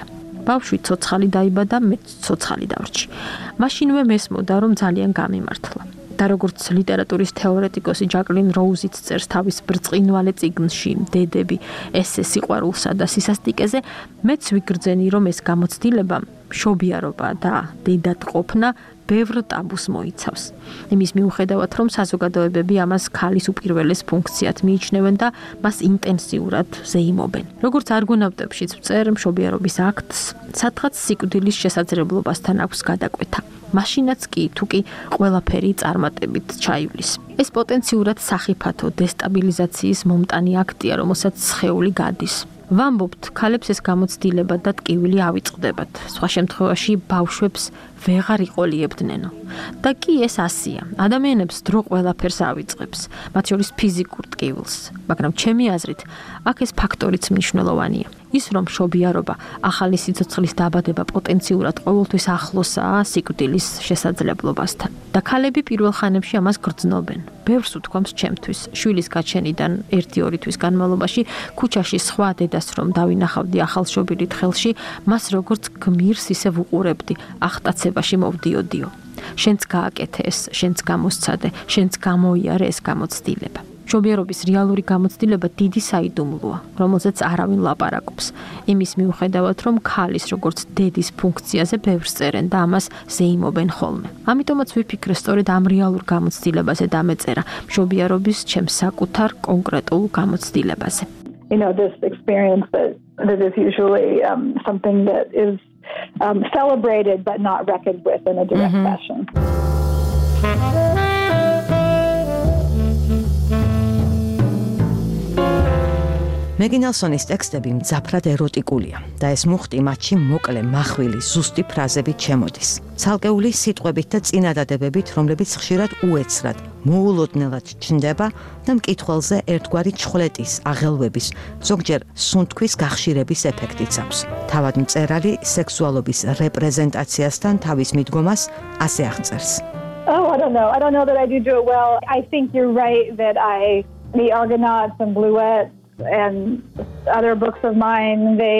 Speaker 2: ბავშვი ცოცხალი დაიბადა, მე ცოცხალი დავრჩი. მაშინვე მესმოდა, რომ ძალიან გამიმართლა. და როგორც ლიტერატურის თეორეტიკოსი ჯაკლინ როუზიც წერს თავის ბრწყინვალე წიგნში დედები ესე სიყვარულსა და სისასტიკეზე, მეც ვიგრძენი, რომ ეს გამოცდილება მშობიარობა და დედად ყოფნა ბევრ ტაბუს მოიცავს. იმის მიუხედავად, რომ საზოგადოებები ამას ქალის უპირველეს ფუნქციად მიიჩნევენ და მას ინტენსიურად ზეიმობენ. როგორც არგონავტებშიც ვწერ, მშობიარობის აქტს სათხაც სიკვდილის შესაძლებლობასთან აქვს გადაკვეთა. მაშინაც კი, თუ კი ყველაფერი წარმატებით ჩაივლის. ეს პოტენციურად სახიფათო დესტაბილიზაციის მომტანი აქტია, რომელსაც სხეული გადის. ვამბობთ, ქალებს ეს გამოცდილება და ტკივილი ავიწყდებათ. სხვა შემთხვევაში ბავშვებს ვეღარ იყოლიებდნენო. და კი ეს ასია. ადამიანებს დრო ყველაფერს ავიწყებს, მათ შორის ფიზიკურ ტკივილს. მაგრამ ჩემი აზრით, აქ ეს ფაქტორიც მნიშვნელოვანია. ის რომ მშობიარობა ახალი სიცოცხლის დაბადება პოტენციურად ყოველთვის ახლოსაა სიკვდილის შესაძლებლობასთან. და ქალები პირველ ხანებში ამას გრძნობენ. ბევრს უთქვამს ჩემთვის, შვილის გაჩენიდან ერთი-ორი თვის განმავლობაში ქუჩაში სხვა დედას რომ დავინახავდი ახალშობილით ხელში, მას როგორც გმირს ისე ვუყურებდი, ახტაცებაში მოვდიოდიო. შენც გააკეთე ეს, შენც გამოსცადე, შენც გამოიარე ეს გამოცდილება. მშობიარობის რეალური გამოცდილება დიდი საიდუმლოა, რომელზეც არავინ ლაპარაკობს. იმის მიუხედავად, რომ ქალის როგორც დედის ფუნქციაზე ბევრს წერენ და ამას ზეიმობენ ხოლმე. ამიტომაც ვიფიქრე სწორედ ამ რეალურ გამოცდილებაზე დამეწერა, მშობიარობის ჩემს საკუთარ კონკრეტულ გამოცდილებაზე.
Speaker 3: You know, this experience that that is usually um, something that is um, celebrated but not reckoned with in a direct mm-hmm. fashion.
Speaker 1: მეგი ნელსონის ტექსტები მძაფრად ეროტიკულია და ეს მუხტი მათში მოკლე, მახვილი, ზუსტი ფრაზებით შემოდის. ცალკეული სიტყვებით და წინადადებებით, რომლებიც ხშირად უეცრად, მოულოდნელად ჩნდება და მკითხველზე ერთგვარი ჩხვლეტის, აღელვების, ზოგჯერ სუნთქვის გახშირების ეფექტიც აქვს. თავად მწერალი სექსუალობის რეპრეზენტაციასთან თავის მიდგომას ასე აღწერს.
Speaker 3: Oh, I don't know. I don't know that I do do it well. I think you're right that I the Argonauts and Bluets and other books of mine, they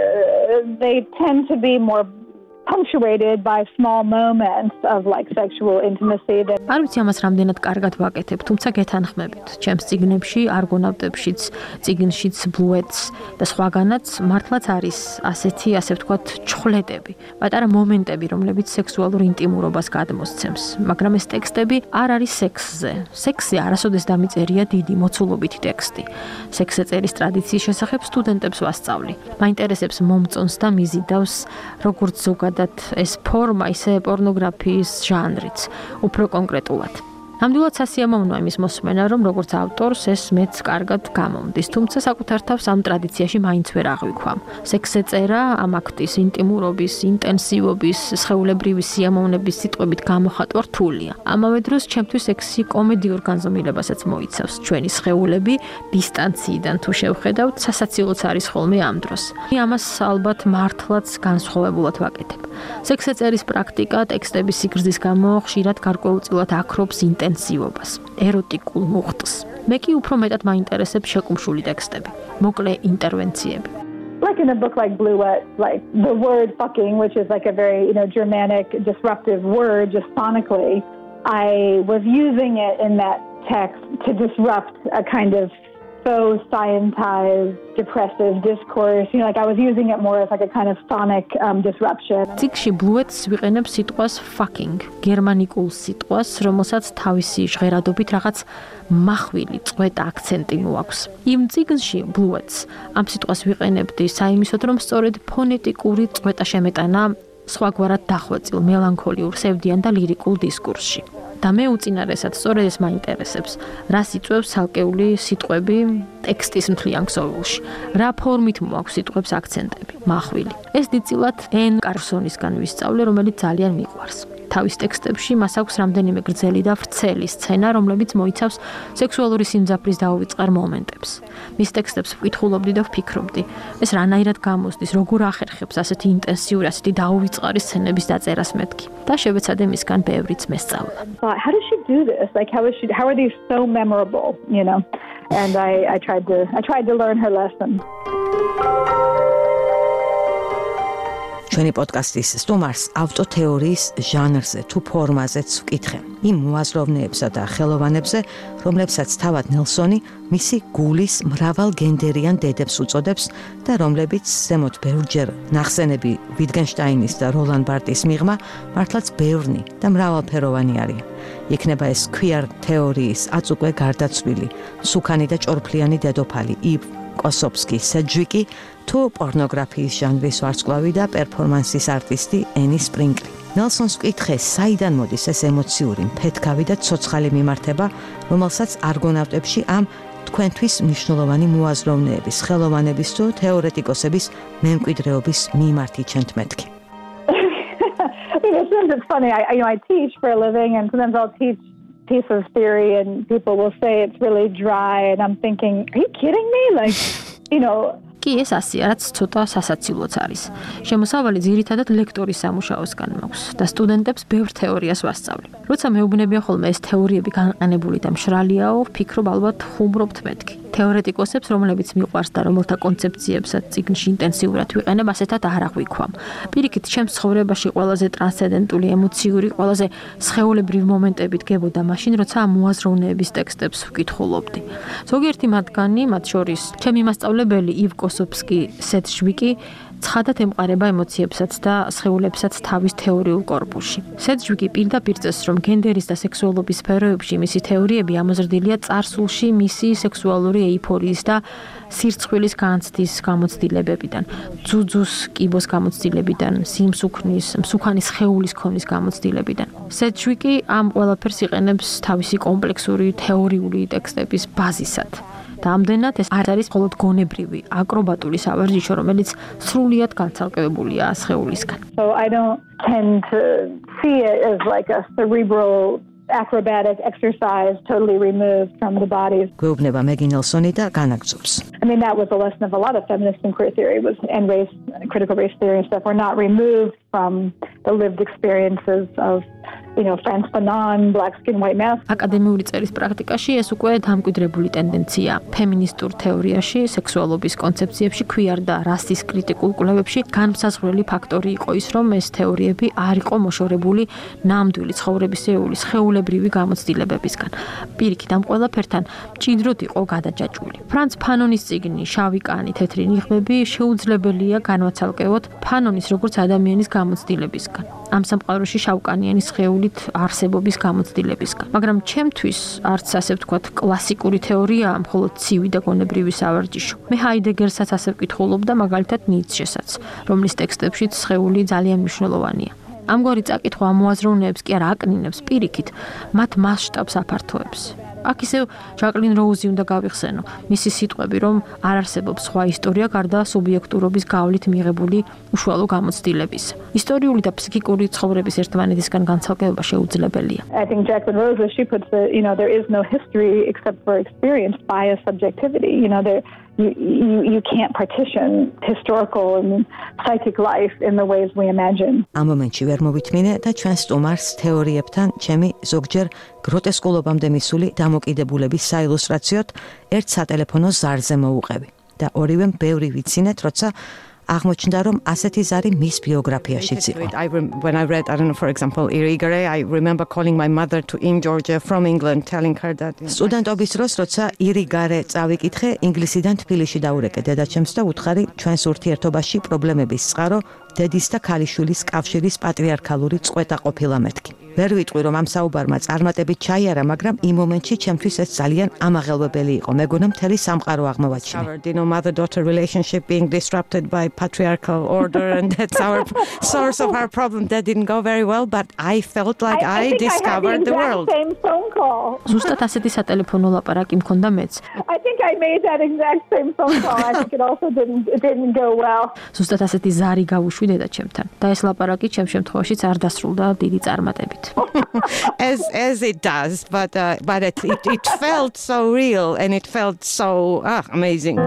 Speaker 3: uh, they tend to be more punctuated by small moments of like sexual intimacy that
Speaker 2: არ ვიცი ამას რამდენად კარგად ვაკეთებ, თუმცა გეთანხმებით. ჩემს წიგნებში, არგონავტებშიც, წიგნშიც, ბლუეტს და სხვაგანაც მართლაც არის ასეთი, ასე ვთქვათ, ჩხვლეტები, პატარა მომენტები, რომლებიც სექსუალურ ინტიმურობას გადმოსცემს. მაგრამ ეს ტექსტები არ არის სექსზე. სექსზე არასოდეს დამიწერია დიდი მოცულობითი ტექსტი. სექსზე წერის ტრადიციის შესახებ სტუდენტებს ვასწავლი. მაინტერესებს მომწონს და მიზიდავს, როგორც ზოგადად ეს ფორმა ისე პორნოგრაფიის ჟანრიც, უფრო კონკრეტულად. ნამდვილად სასიამოვნოა იმის მოსმენა, რომ როგორც ავტორს ეს მეც კარგად გამომდის, თუმცა საკუთარ თავს ამ ტრადიციაში მაინც ვერ აღვიქვამ. სექსზე წერა ამ აქტის ინტიმურობის, ინტენსივობის, სხეულებრივი სიამოვნების სიტყვებით გამოხატვა რთულია. ამავე დროს ჩემთვის სექსი კომედიურ განზომილებასაც მოიცავს. ჩვენი სხეულები დისტანციიდან თუ შევხედავთ, სასაცილოც არის ხოლმე ამ დროს. ამას ალბათ მართლაც განსხვავებულად ვაკეთებ. სექსზე წერის პრაქტიკა ტექსტების სიგრძის გამო ხშირად გარკვეულწილად აქრობს ინტენსივობას, ეროტიკულ მუხტს. მე კი უფრო მეტად მაინტერესებს შეკუმშული ტექსტები, მოკლე ინტერვენციები.
Speaker 3: Like in a book like Bluet, like the word fucking, which is like a very, you know, Germanic, disruptive word, just phonically, I was using it in that text to disrupt a kind of faux scientized, depressive discourse. You know, like I was using it more as like a kind of sonic um, disruption.
Speaker 2: წიგნში ბლუეტს ვიყენებ სიტყვას fucking, გერმანიკულ სიტყვას, რომელსაც თავისი ჟღერადობით რაღაც მახვილი, წვეტა აქცენტი მოაქვს. იმ წიგნში ბლუეტს ამ სიტყვას ვიყენებდი საიმისოდ, რომ სწორედ ფონეტიკური წვეტა შემეტანა სხვაგვარად დახვეწილ, მელანქოლიურ, სევდიან და ლირიკულ დისკურსში. და მე უწინარესად სწორედ ეს მაინტერესებს, რას იწვევს ცალკეული სიტყვები ტექსტის მთლიან ქსოვილში, რა ფორმით მოაქვს სიტყვებს აქცენტები, მახვილი. ეს დიდწილად ენ კარსონისგან ვისწავლე, რომელიც ძალიან მიყვარს. თავის ტექსტებში მას აქვს რამდენიმე გრძელი და ვრცელი სცენა, რომლებიც მოიცავს სექსუალური სიმძაფრის დაუვიწყარ მომენტებს. მის ტექსტებს ვკითხულობდი და ვფიქრობდი, ეს რანაირად გამოსდის, როგორ ახერხებს ასეთი ინტენსიური, ასეთი დაუვიწყარი სცენების დაწერას მეთქი. და შევეცადე მისგან ბევრიც მესწავლა.
Speaker 3: How does she do this? Like how is she how are these so memorable, you know? And I I tried to I tried to learn her lesson.
Speaker 1: ჩვენი პოდკასტის სტუმარს ავტოთეორიის ჟანრზე თუ ფორმაზეც ვკითხე. იმ მოაზროვნეებსა და ხელოვანებზე, რომლებსაც თავად ნელსონი მისი გულის მრავალ გენდერიან დედებს უწოდებს და რომლებიც ზემოთ ბევრჯერ ნახსენები ვიტგენშტაინის და როლან ბარტის მიღმა მართლაც ბევრნი და მრავალფეროვანი არიან. იქნება ეს queer თეორიის აწუკვე გარდაცვლილი, სუქანი და ჭორფლიანი დედოფალი ივ კოსოფსკი სეჯვიკი თუ პორნოგრაფიის ჟანრის ვარსკვლავი და პერფორმანსის არტისტი ენი სპრინგლი. ნელსონს ვკითხე, საიდან მოდის ეს ემოციური, მფეთქავი და ცოცხალი მიმართება, რომელსაც არგონავტებში ამ თქვენთვის მნიშვნელოვანი მოაზროვნეების, ხელოვანების თუ თეორეტიკოსების მემკვიდრეობის მიმართ იჩენთ მეთქი.
Speaker 3: It's funny. I, you know, I teach for a living, and sometimes I'll teach piece of theory, and people will say it's really dry, and I'm thinking, are you kidding me? Like, you know.
Speaker 2: კი ეს ასია, რაც ცოტა სასაცილოც არის. შემოსავალი ძირითადად ლექტორის სამუშაოსგან მაქვს და სტუდენტებს ბევრ თეორიას ვასწავლე. როცა მეუბნებიან ხოლმე ეს თეორიები განყენებული და მშრალიაო, ვფიქრობ ალბათ ხუმრობთ მეთქი. თეორეტიკოსებს, რომლებიც მიყვარს და რომელთა კონცეფციებსაც წიგნში ინტენსიურად ვიყენებ, ასეთად არ აღვიქვამ. პირიქით, ჩემს ცხოვრებაში ყველაზე ტრანსცენდენტული, ემოციური, ყველაზე სხეულებრივი მომენტები დგებოდა მაშინ, როცა ამ მოაზროვნეების ტექსტებს ვკითხულობდი. ზოგიერთი მათგანი, მათ შორის ჩემი მასწავლებელი ივ კოსოფსკი სეჯვიკი ცხადად ემყარება ემოციებსაც და სხეულებსაც თავის თეორიულ კორპუსში. სეჯვიკი პირდაპირ წეს, რომ გენდერის და სექსუალობის სფეროებში მისი თეორიები ამოზრდილია წარსულში მისი სექსუალური ეიფორიის და სირცხვილის განცდის გამოცდილებებიდან, ძუძუს კიბოს გამოცდილებიდან, სიმსუქნის, მსუქანი სხეულის ქონის გამოცდილებიდან. სეჯვიკი ამ ყველაფერს იყენებს თავისი კომპლექსური თეორიული ტექსტების ბაზისად. და ამდენად ეს არ არის მხოლოდ გონებრივი, აკრობატული სავარჯიშო, რომელიც სრულიად განცალკევებულია სხეულისგან.
Speaker 3: So I don't tend to see it as like a cerebral acrobatic exercise totally removed from the body.
Speaker 1: გვეუბნება მეგი ნელსონი და განაგრძობს.
Speaker 3: I mean, that was the lesson of a lot of feminist and queer theory was and race, critical race theory and stuff were not removed from the lived experiences of you know, Frantz Fanon, black skin, white male.
Speaker 2: აკადემიური წერის პრაქტიკაში ეს უკვე დამკვიდრებული ტენდენცია. ფემინისტურ თეორიაში, სექსუალობის კონცეფციებში, queer და რასის კრიტიკულ კვლევებში განმსაზღვრელი ფაქტორი იყო ის, რომ ეს თეორიები არ იყო მოშორებული ნამდვილი ცხოვრებისეული სხეულებრივი გამოცდილებებისგან. პირიქით, ამ ყველაფერთან მჭიდროდ იყო გადაჯაჭვული. ფრანც ფანონის წიგნი „შავი კანი, თეთრი ნიღბები“ შეუძლებელია განვაცალკევოთ ფანონის როგორც ადამიანის გამოცდილებისგან. ამ სამყაროში შავკანიანი სხეულით არსებობის გამოცდილებისგან. მაგრამ ჩემთვის არც ასე ვთქვათ კლასიკური თეორია, მხოლოდ ცივი და გონებრივი სავარჯიშო. მე ჰაიდეგერსაც ასე ვკითხულობდა, მაგალითად ნიცშესაც, რომლის ტექსტებშიც სხეული ძალიან მნიშვნელოვანია. ამგვარი წაკითხვა ამ მოაზროვნეებს კი არ აკნინებს პირიქით, მათ მასშტაბს აფართოებს. აქ ისევ ჟაკლინ როუზი უნდა გავიხსენო, მისი სიტყვები, რომ არ არსებობს სხვა ისტორია გარდა სუბიექტურობის გავლით მიღებული უშუალო გამოცდილების. ისტორიული და ფსიქიკური ცხოვრების ერთმანეთისგან განცალკევება შეუძლებელია.
Speaker 3: I think Jacqueline Rose, she puts the, you know, there is no history except for experience, bias, subjectivity. You know, there you, you you can't partition historical and psychic life in the ways we imagine.
Speaker 1: ამ მომენტში ვერ მოვითმინე და ჩვენ სტუმარს თეორიებთან ჩემი ზოგჯერ გროტესკულობამდე მისული დამოკიდებულების საილუსტრაციოდ ერთ სატელეფონო ზარზე მოუყევი და ორივე ბევრი ვიცინეთ, როცა აღმოჩნდა, რომ ასეთი ზარი მის ბიოგრაფიაშიც იყო. I when I read, I don't know, for example, Irigare, I remember calling my mother to in Georgia from England, telling her that სტუდენტობის დროს, როცა ირიგარე წავიკითხე, ინგლისიდან თბილისში დაურეკე დედაჩემს და უთხარი ჩვენს ურთიერთობაში პრობლემების წყარო დედის და ქალიშვილის კავშირის პატრიარქალური წყვეტა ყოფილა მეთქი. ვერ ვიტყვი, რომ ამ საუბარმა წარმატებით ჩაიარა, მაგრამ იმ მომენტში ჩემთვის ეს ძალიან ამაღელვებელი იყო. მეგონა მთელი სამყარო აღმოვაჩინე. You know, mother-daughter relationship being disrupted by patriarchal order, and that's our source of our problem. That didn't go very well, but I felt like I, I, I discovered the, the world.
Speaker 3: Same phone call.
Speaker 2: ზუსტად ასეთი სატელეფონო ლაპარაკი მქონდა მეც.
Speaker 3: I think I made that exact same phone call. I think it also didn't it didn't go well.
Speaker 2: ზუსტად ასეთი ზარი გავუშვი დედაჩემთან. და ეს ლაპარაკი ჩემ შემთხვევაშიც არ დასრულდა დიდი წარმატებით.
Speaker 1: as as it does, but uh, but it, it it felt so real and it felt so ah, amazing.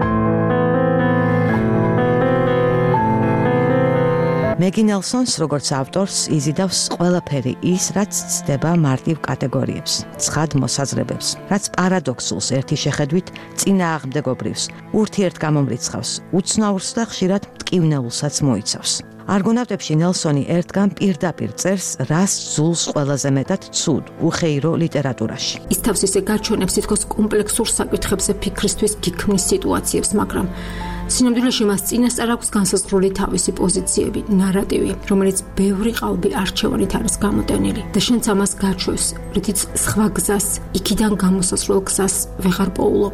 Speaker 1: მეგი ნელსონს როგორც ავტორს იზიდავს ყველაფერი ის, რაც ცდება მარტივ კატეგორიებს, ცხად მოსაზრებებს, რაც პარადოქსულს ერთი შეხედვით წინააღმდეგობრივს, ურთიერთგამომრიცხავს, უცნაურს და ხშირად მტკივნეულსაც მოიცავს. არგონავტებში ნელსონი ერთგან პირდაპირ წერს, რას ძულს ყველაზე მეტად ცუდ, უხეირო ლიტერატურაში.
Speaker 2: ის თავს ისე გაჩვენებს თითქოს კომპლექსურ საკითხებზე ფიქრისთვის გიქმნის სიტუაციებს, მაგრამ სინამდვილეში მას წინასწარ აქვს განსაზღვრული თავისი პოზიციები, ნარატივი, რომელიც ბევრი ყალბი არჩევანით არის გამოტენილი და შენც ამას გაჩვევს, რითიც სხვა გზას, იქიდან გამოსასვლელ გზას ვეღარ პოულობ.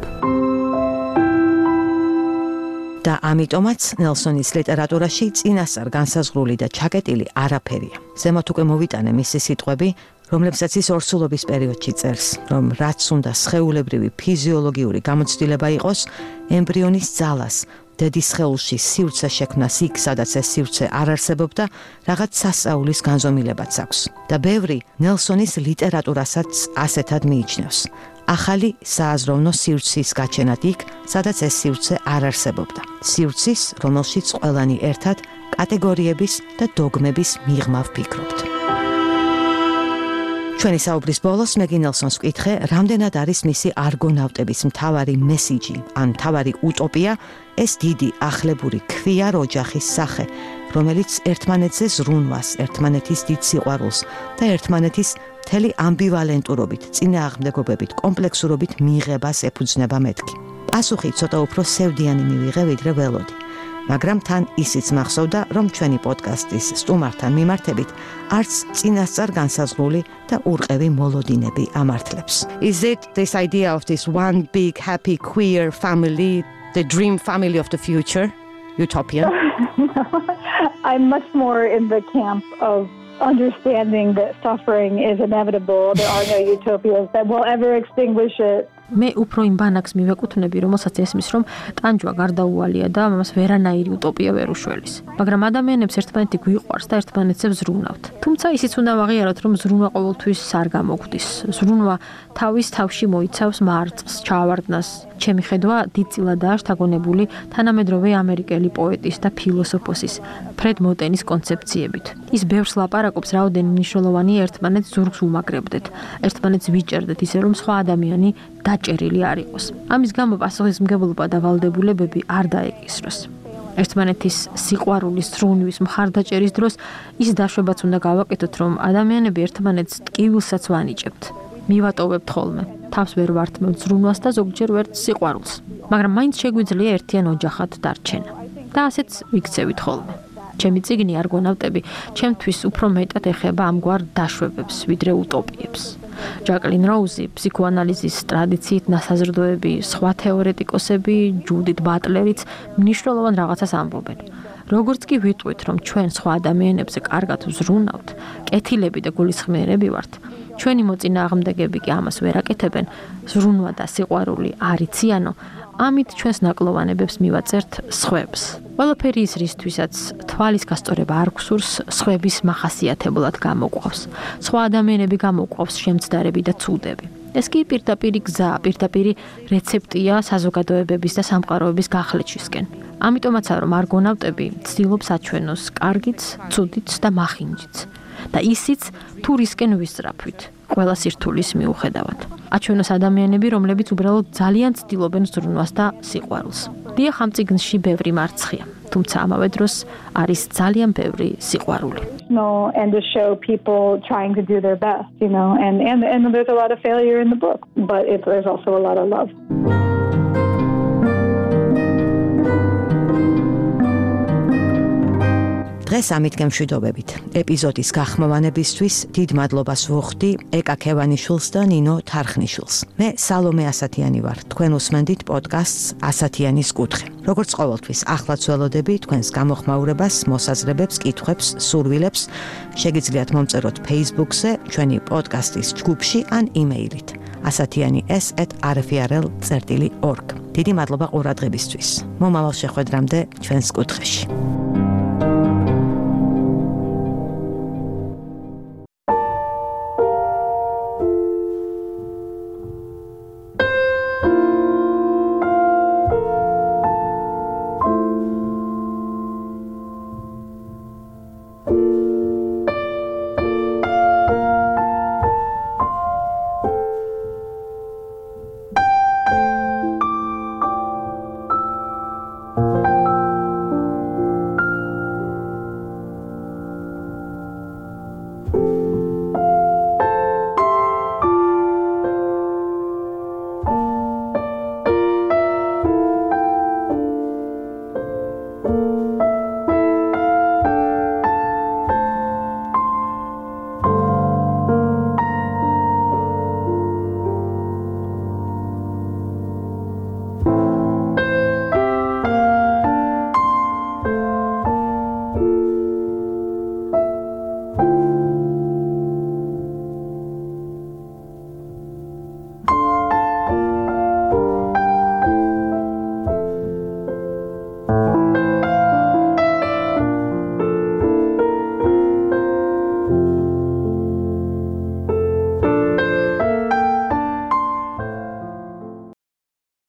Speaker 1: და ამიტომაც ნელსონის ლიტერატურაში წინასწარ განსაზღვრული და ჩაკეტილი არაფერია. ზემოთ უკვე მოვიტანე მისი სიტყვები, რომლებსაც ის ორსულობის პერიოდში წერს, რომ რაც უნდა სხეულებრივი ფიზიოლოგიური გამოცდილება იყოს, ემბრიონის ძალას, დედის სხეულში სივრცე შექმნას იქ, სადაც ეს სივრცე არ არსებობდა, რაღაც სასწაულის განზომილებაც აქვს. და ბევრი ნელსონის ლიტერატურასაც ასეთად მიიჩნევს. ახალი სააზროვნო სივრცის გაჩენად იქ, სადაც ეს სივრცე არ არსებობდა. სივრცის, რომელშიც ყველანი ერთად კატეგორიების და დოგმების მიღმა ვფიქრობთ. ჩვენი საუბრის ბოლოს მეგი ნელსონს ვკითხე, რამდენად არის მისი არგონავტების მთავარი მესიჯი, ან მთავარი უტოპია, ეს დიდი ახლებური ქვიარ ოჯახის სახე, რომელიც ერთმანეთზე ზრუნვას, ერთმანეთის დიდ სიყვარულს და ერთმანეთის მთელი ამბივალენტურობით, წინააღმდეგობებით, კომპლექსურობით მიღებას ეფუძნება მეთქი. პასუხი ცოტა უფრო სევდიანი მივიღე, ვიდრე ველოდი. მაგრამ თან ისიც მახსოვდა, რომ ჩვენი პოდკასტის სტუმართან მიმართებით არც წინასწარ განსაზღვრული და ურყევი მოლოდინები ამართლებს. Is it this idea of this one big happy queer family, the dream family of the future, utopian?
Speaker 3: I'm much more in the camp of understanding that suffering is inevitable. There are no utopias that will ever extinguish it.
Speaker 2: მე უფრო იმ ბანაკს მივეკუთვნები, რომელსაც ესმის, რომ ტანჯვა გარდაუვალია და ამას ვერანაირი უტოპია ვერ უშველის. მაგრამ ადამიანებს ერთმანეთი გვიყვარს და ერთმანეთზე ვზრუნავთ. თუმცა ისიც უნდა ვაღიაროთ, რომ ზრუნვა ყოველთვის არ გამოგვდის. ზრუნვა თავის თავში მოიცავს მარწყს, ჩავარდნას. ჩემი ხედვა დიდწილადაა შთაგონებული თანამედროვე ამერიკელი პოეტის და ფილოსოფოსის ფრედ მოტენის კონცეფციებით. ის ბევრს ლაპარაკობს, რაოდენი მნიშვნელოვანი ერთმანეთს ზურგს უმაგრებდეთ, ერთმანეთს ვიჭერდეთ ისე, რომ სხვა ადამიანი დაჭერილი არ იყოს. ამის გამო პასუხისმგებლობა და ვალდებულებები არ დაეკისროს. ერთმანეთის სიყვარულის, ზრუნვის, მხარდაჭერის დროს ის დაშვებაც უნდა გავაკეთოთ, რომ ადამიანები ერთმანეთს ტკივილსაც ვანიჭებთ. მივატოვებთ ხოლმე, თავს ვერ ვართმევთ ზრუნვას და ზოგჯერ ვერც სიყვარულს. მაგრამ მაინც შეგვიძლია ერთიან ოჯახად დარჩენა. და ასეც ვიქცევით ხოლმე. ჩემი წიგნი არგონავტები ჩემთვის უფრო მეტად ეხება ამგვარ დაშვებებს, ვიდრე უტოპიებს. ჯაკლინ როუზი, ფსიქოანალიზის ტრადიციით ნასაზრდოები, სხვა თეორეტიკოსები, ჯუდით ბატლერიც მნიშვნელოვან რაღაცას ამბობენ. როგორც კი ვიტყვით, რომ ჩვენ სხვა ადამიანებზე კარგად ვზრუნავთ, კეთილები და გულისხმიერები ვართ, ჩვენი მოწინააღმდეგები კი ამას ვერ აკეთებენ, ზრუნვა და სიყვარული არ იციანო, ამით ჩვენს ნაკლოვანებებს მივაწერთ სხვებს. ყველაფერი ის რისთვისაც თვალის გასწორება არ გვსურს, სხვების მახასიათებლად გამოყვავს. სხვა ადამიანები გამოყვავს შემცდარები და ცუდები. ეს კი პირდაპირი გზა, პირდაპირი რეცეპტია საზოგადოებების და სამყაროების გახლეჩისკენ. ამიტომაცაა, რომ არგონავტები ცდილობს აჩვენოს კარგიც, ცუდიც და მახინჯიც. და ისიც თუ რისკენ ვისწრაფვით, ყველა სირთულის მიუხედავად. აჩვენოს ადამიანები, რომლებიც უბრალოდ ძალიან ცდილობენ ზრუნვას და სიყვარულს. დიახ, ამ წიგნში ბევრი მარცხია, თუმცა ამავე დროს არის ძალიან ბევრი სიყვარული.
Speaker 3: No, and to show people trying to do their best, you know, and and and there's a lot of failure in the book, but it, there's also a lot of love.
Speaker 1: დღეს ამით გემშვიდობებით. ეპიზოდის გახმოვანებისთვის დიდ მადლობას ვუხდი ეკა ქევანიშვილს და ნინო თარხნიშვილს. მე სალომე ასათიანი ვარ. თქვენ უსმენდით პოდკასტს ასათიანის კუთხე. როგორც ყოველთვის, ახლაც ველოდები თქვენს გამოხმაურებას, მოსაზრებებს, კითხვებს, სურვილებს შეგიძლიათ მომწეროთ Facebook-ზე, ჩვენი პოდკასტის ჯგუფში ან იმეილით ასათიანი ეს at r f r l dot org. დიდი მადლობა ყურადღებისთვის. მომავალ შეხვედრამდე ჩვენს კუთხეში.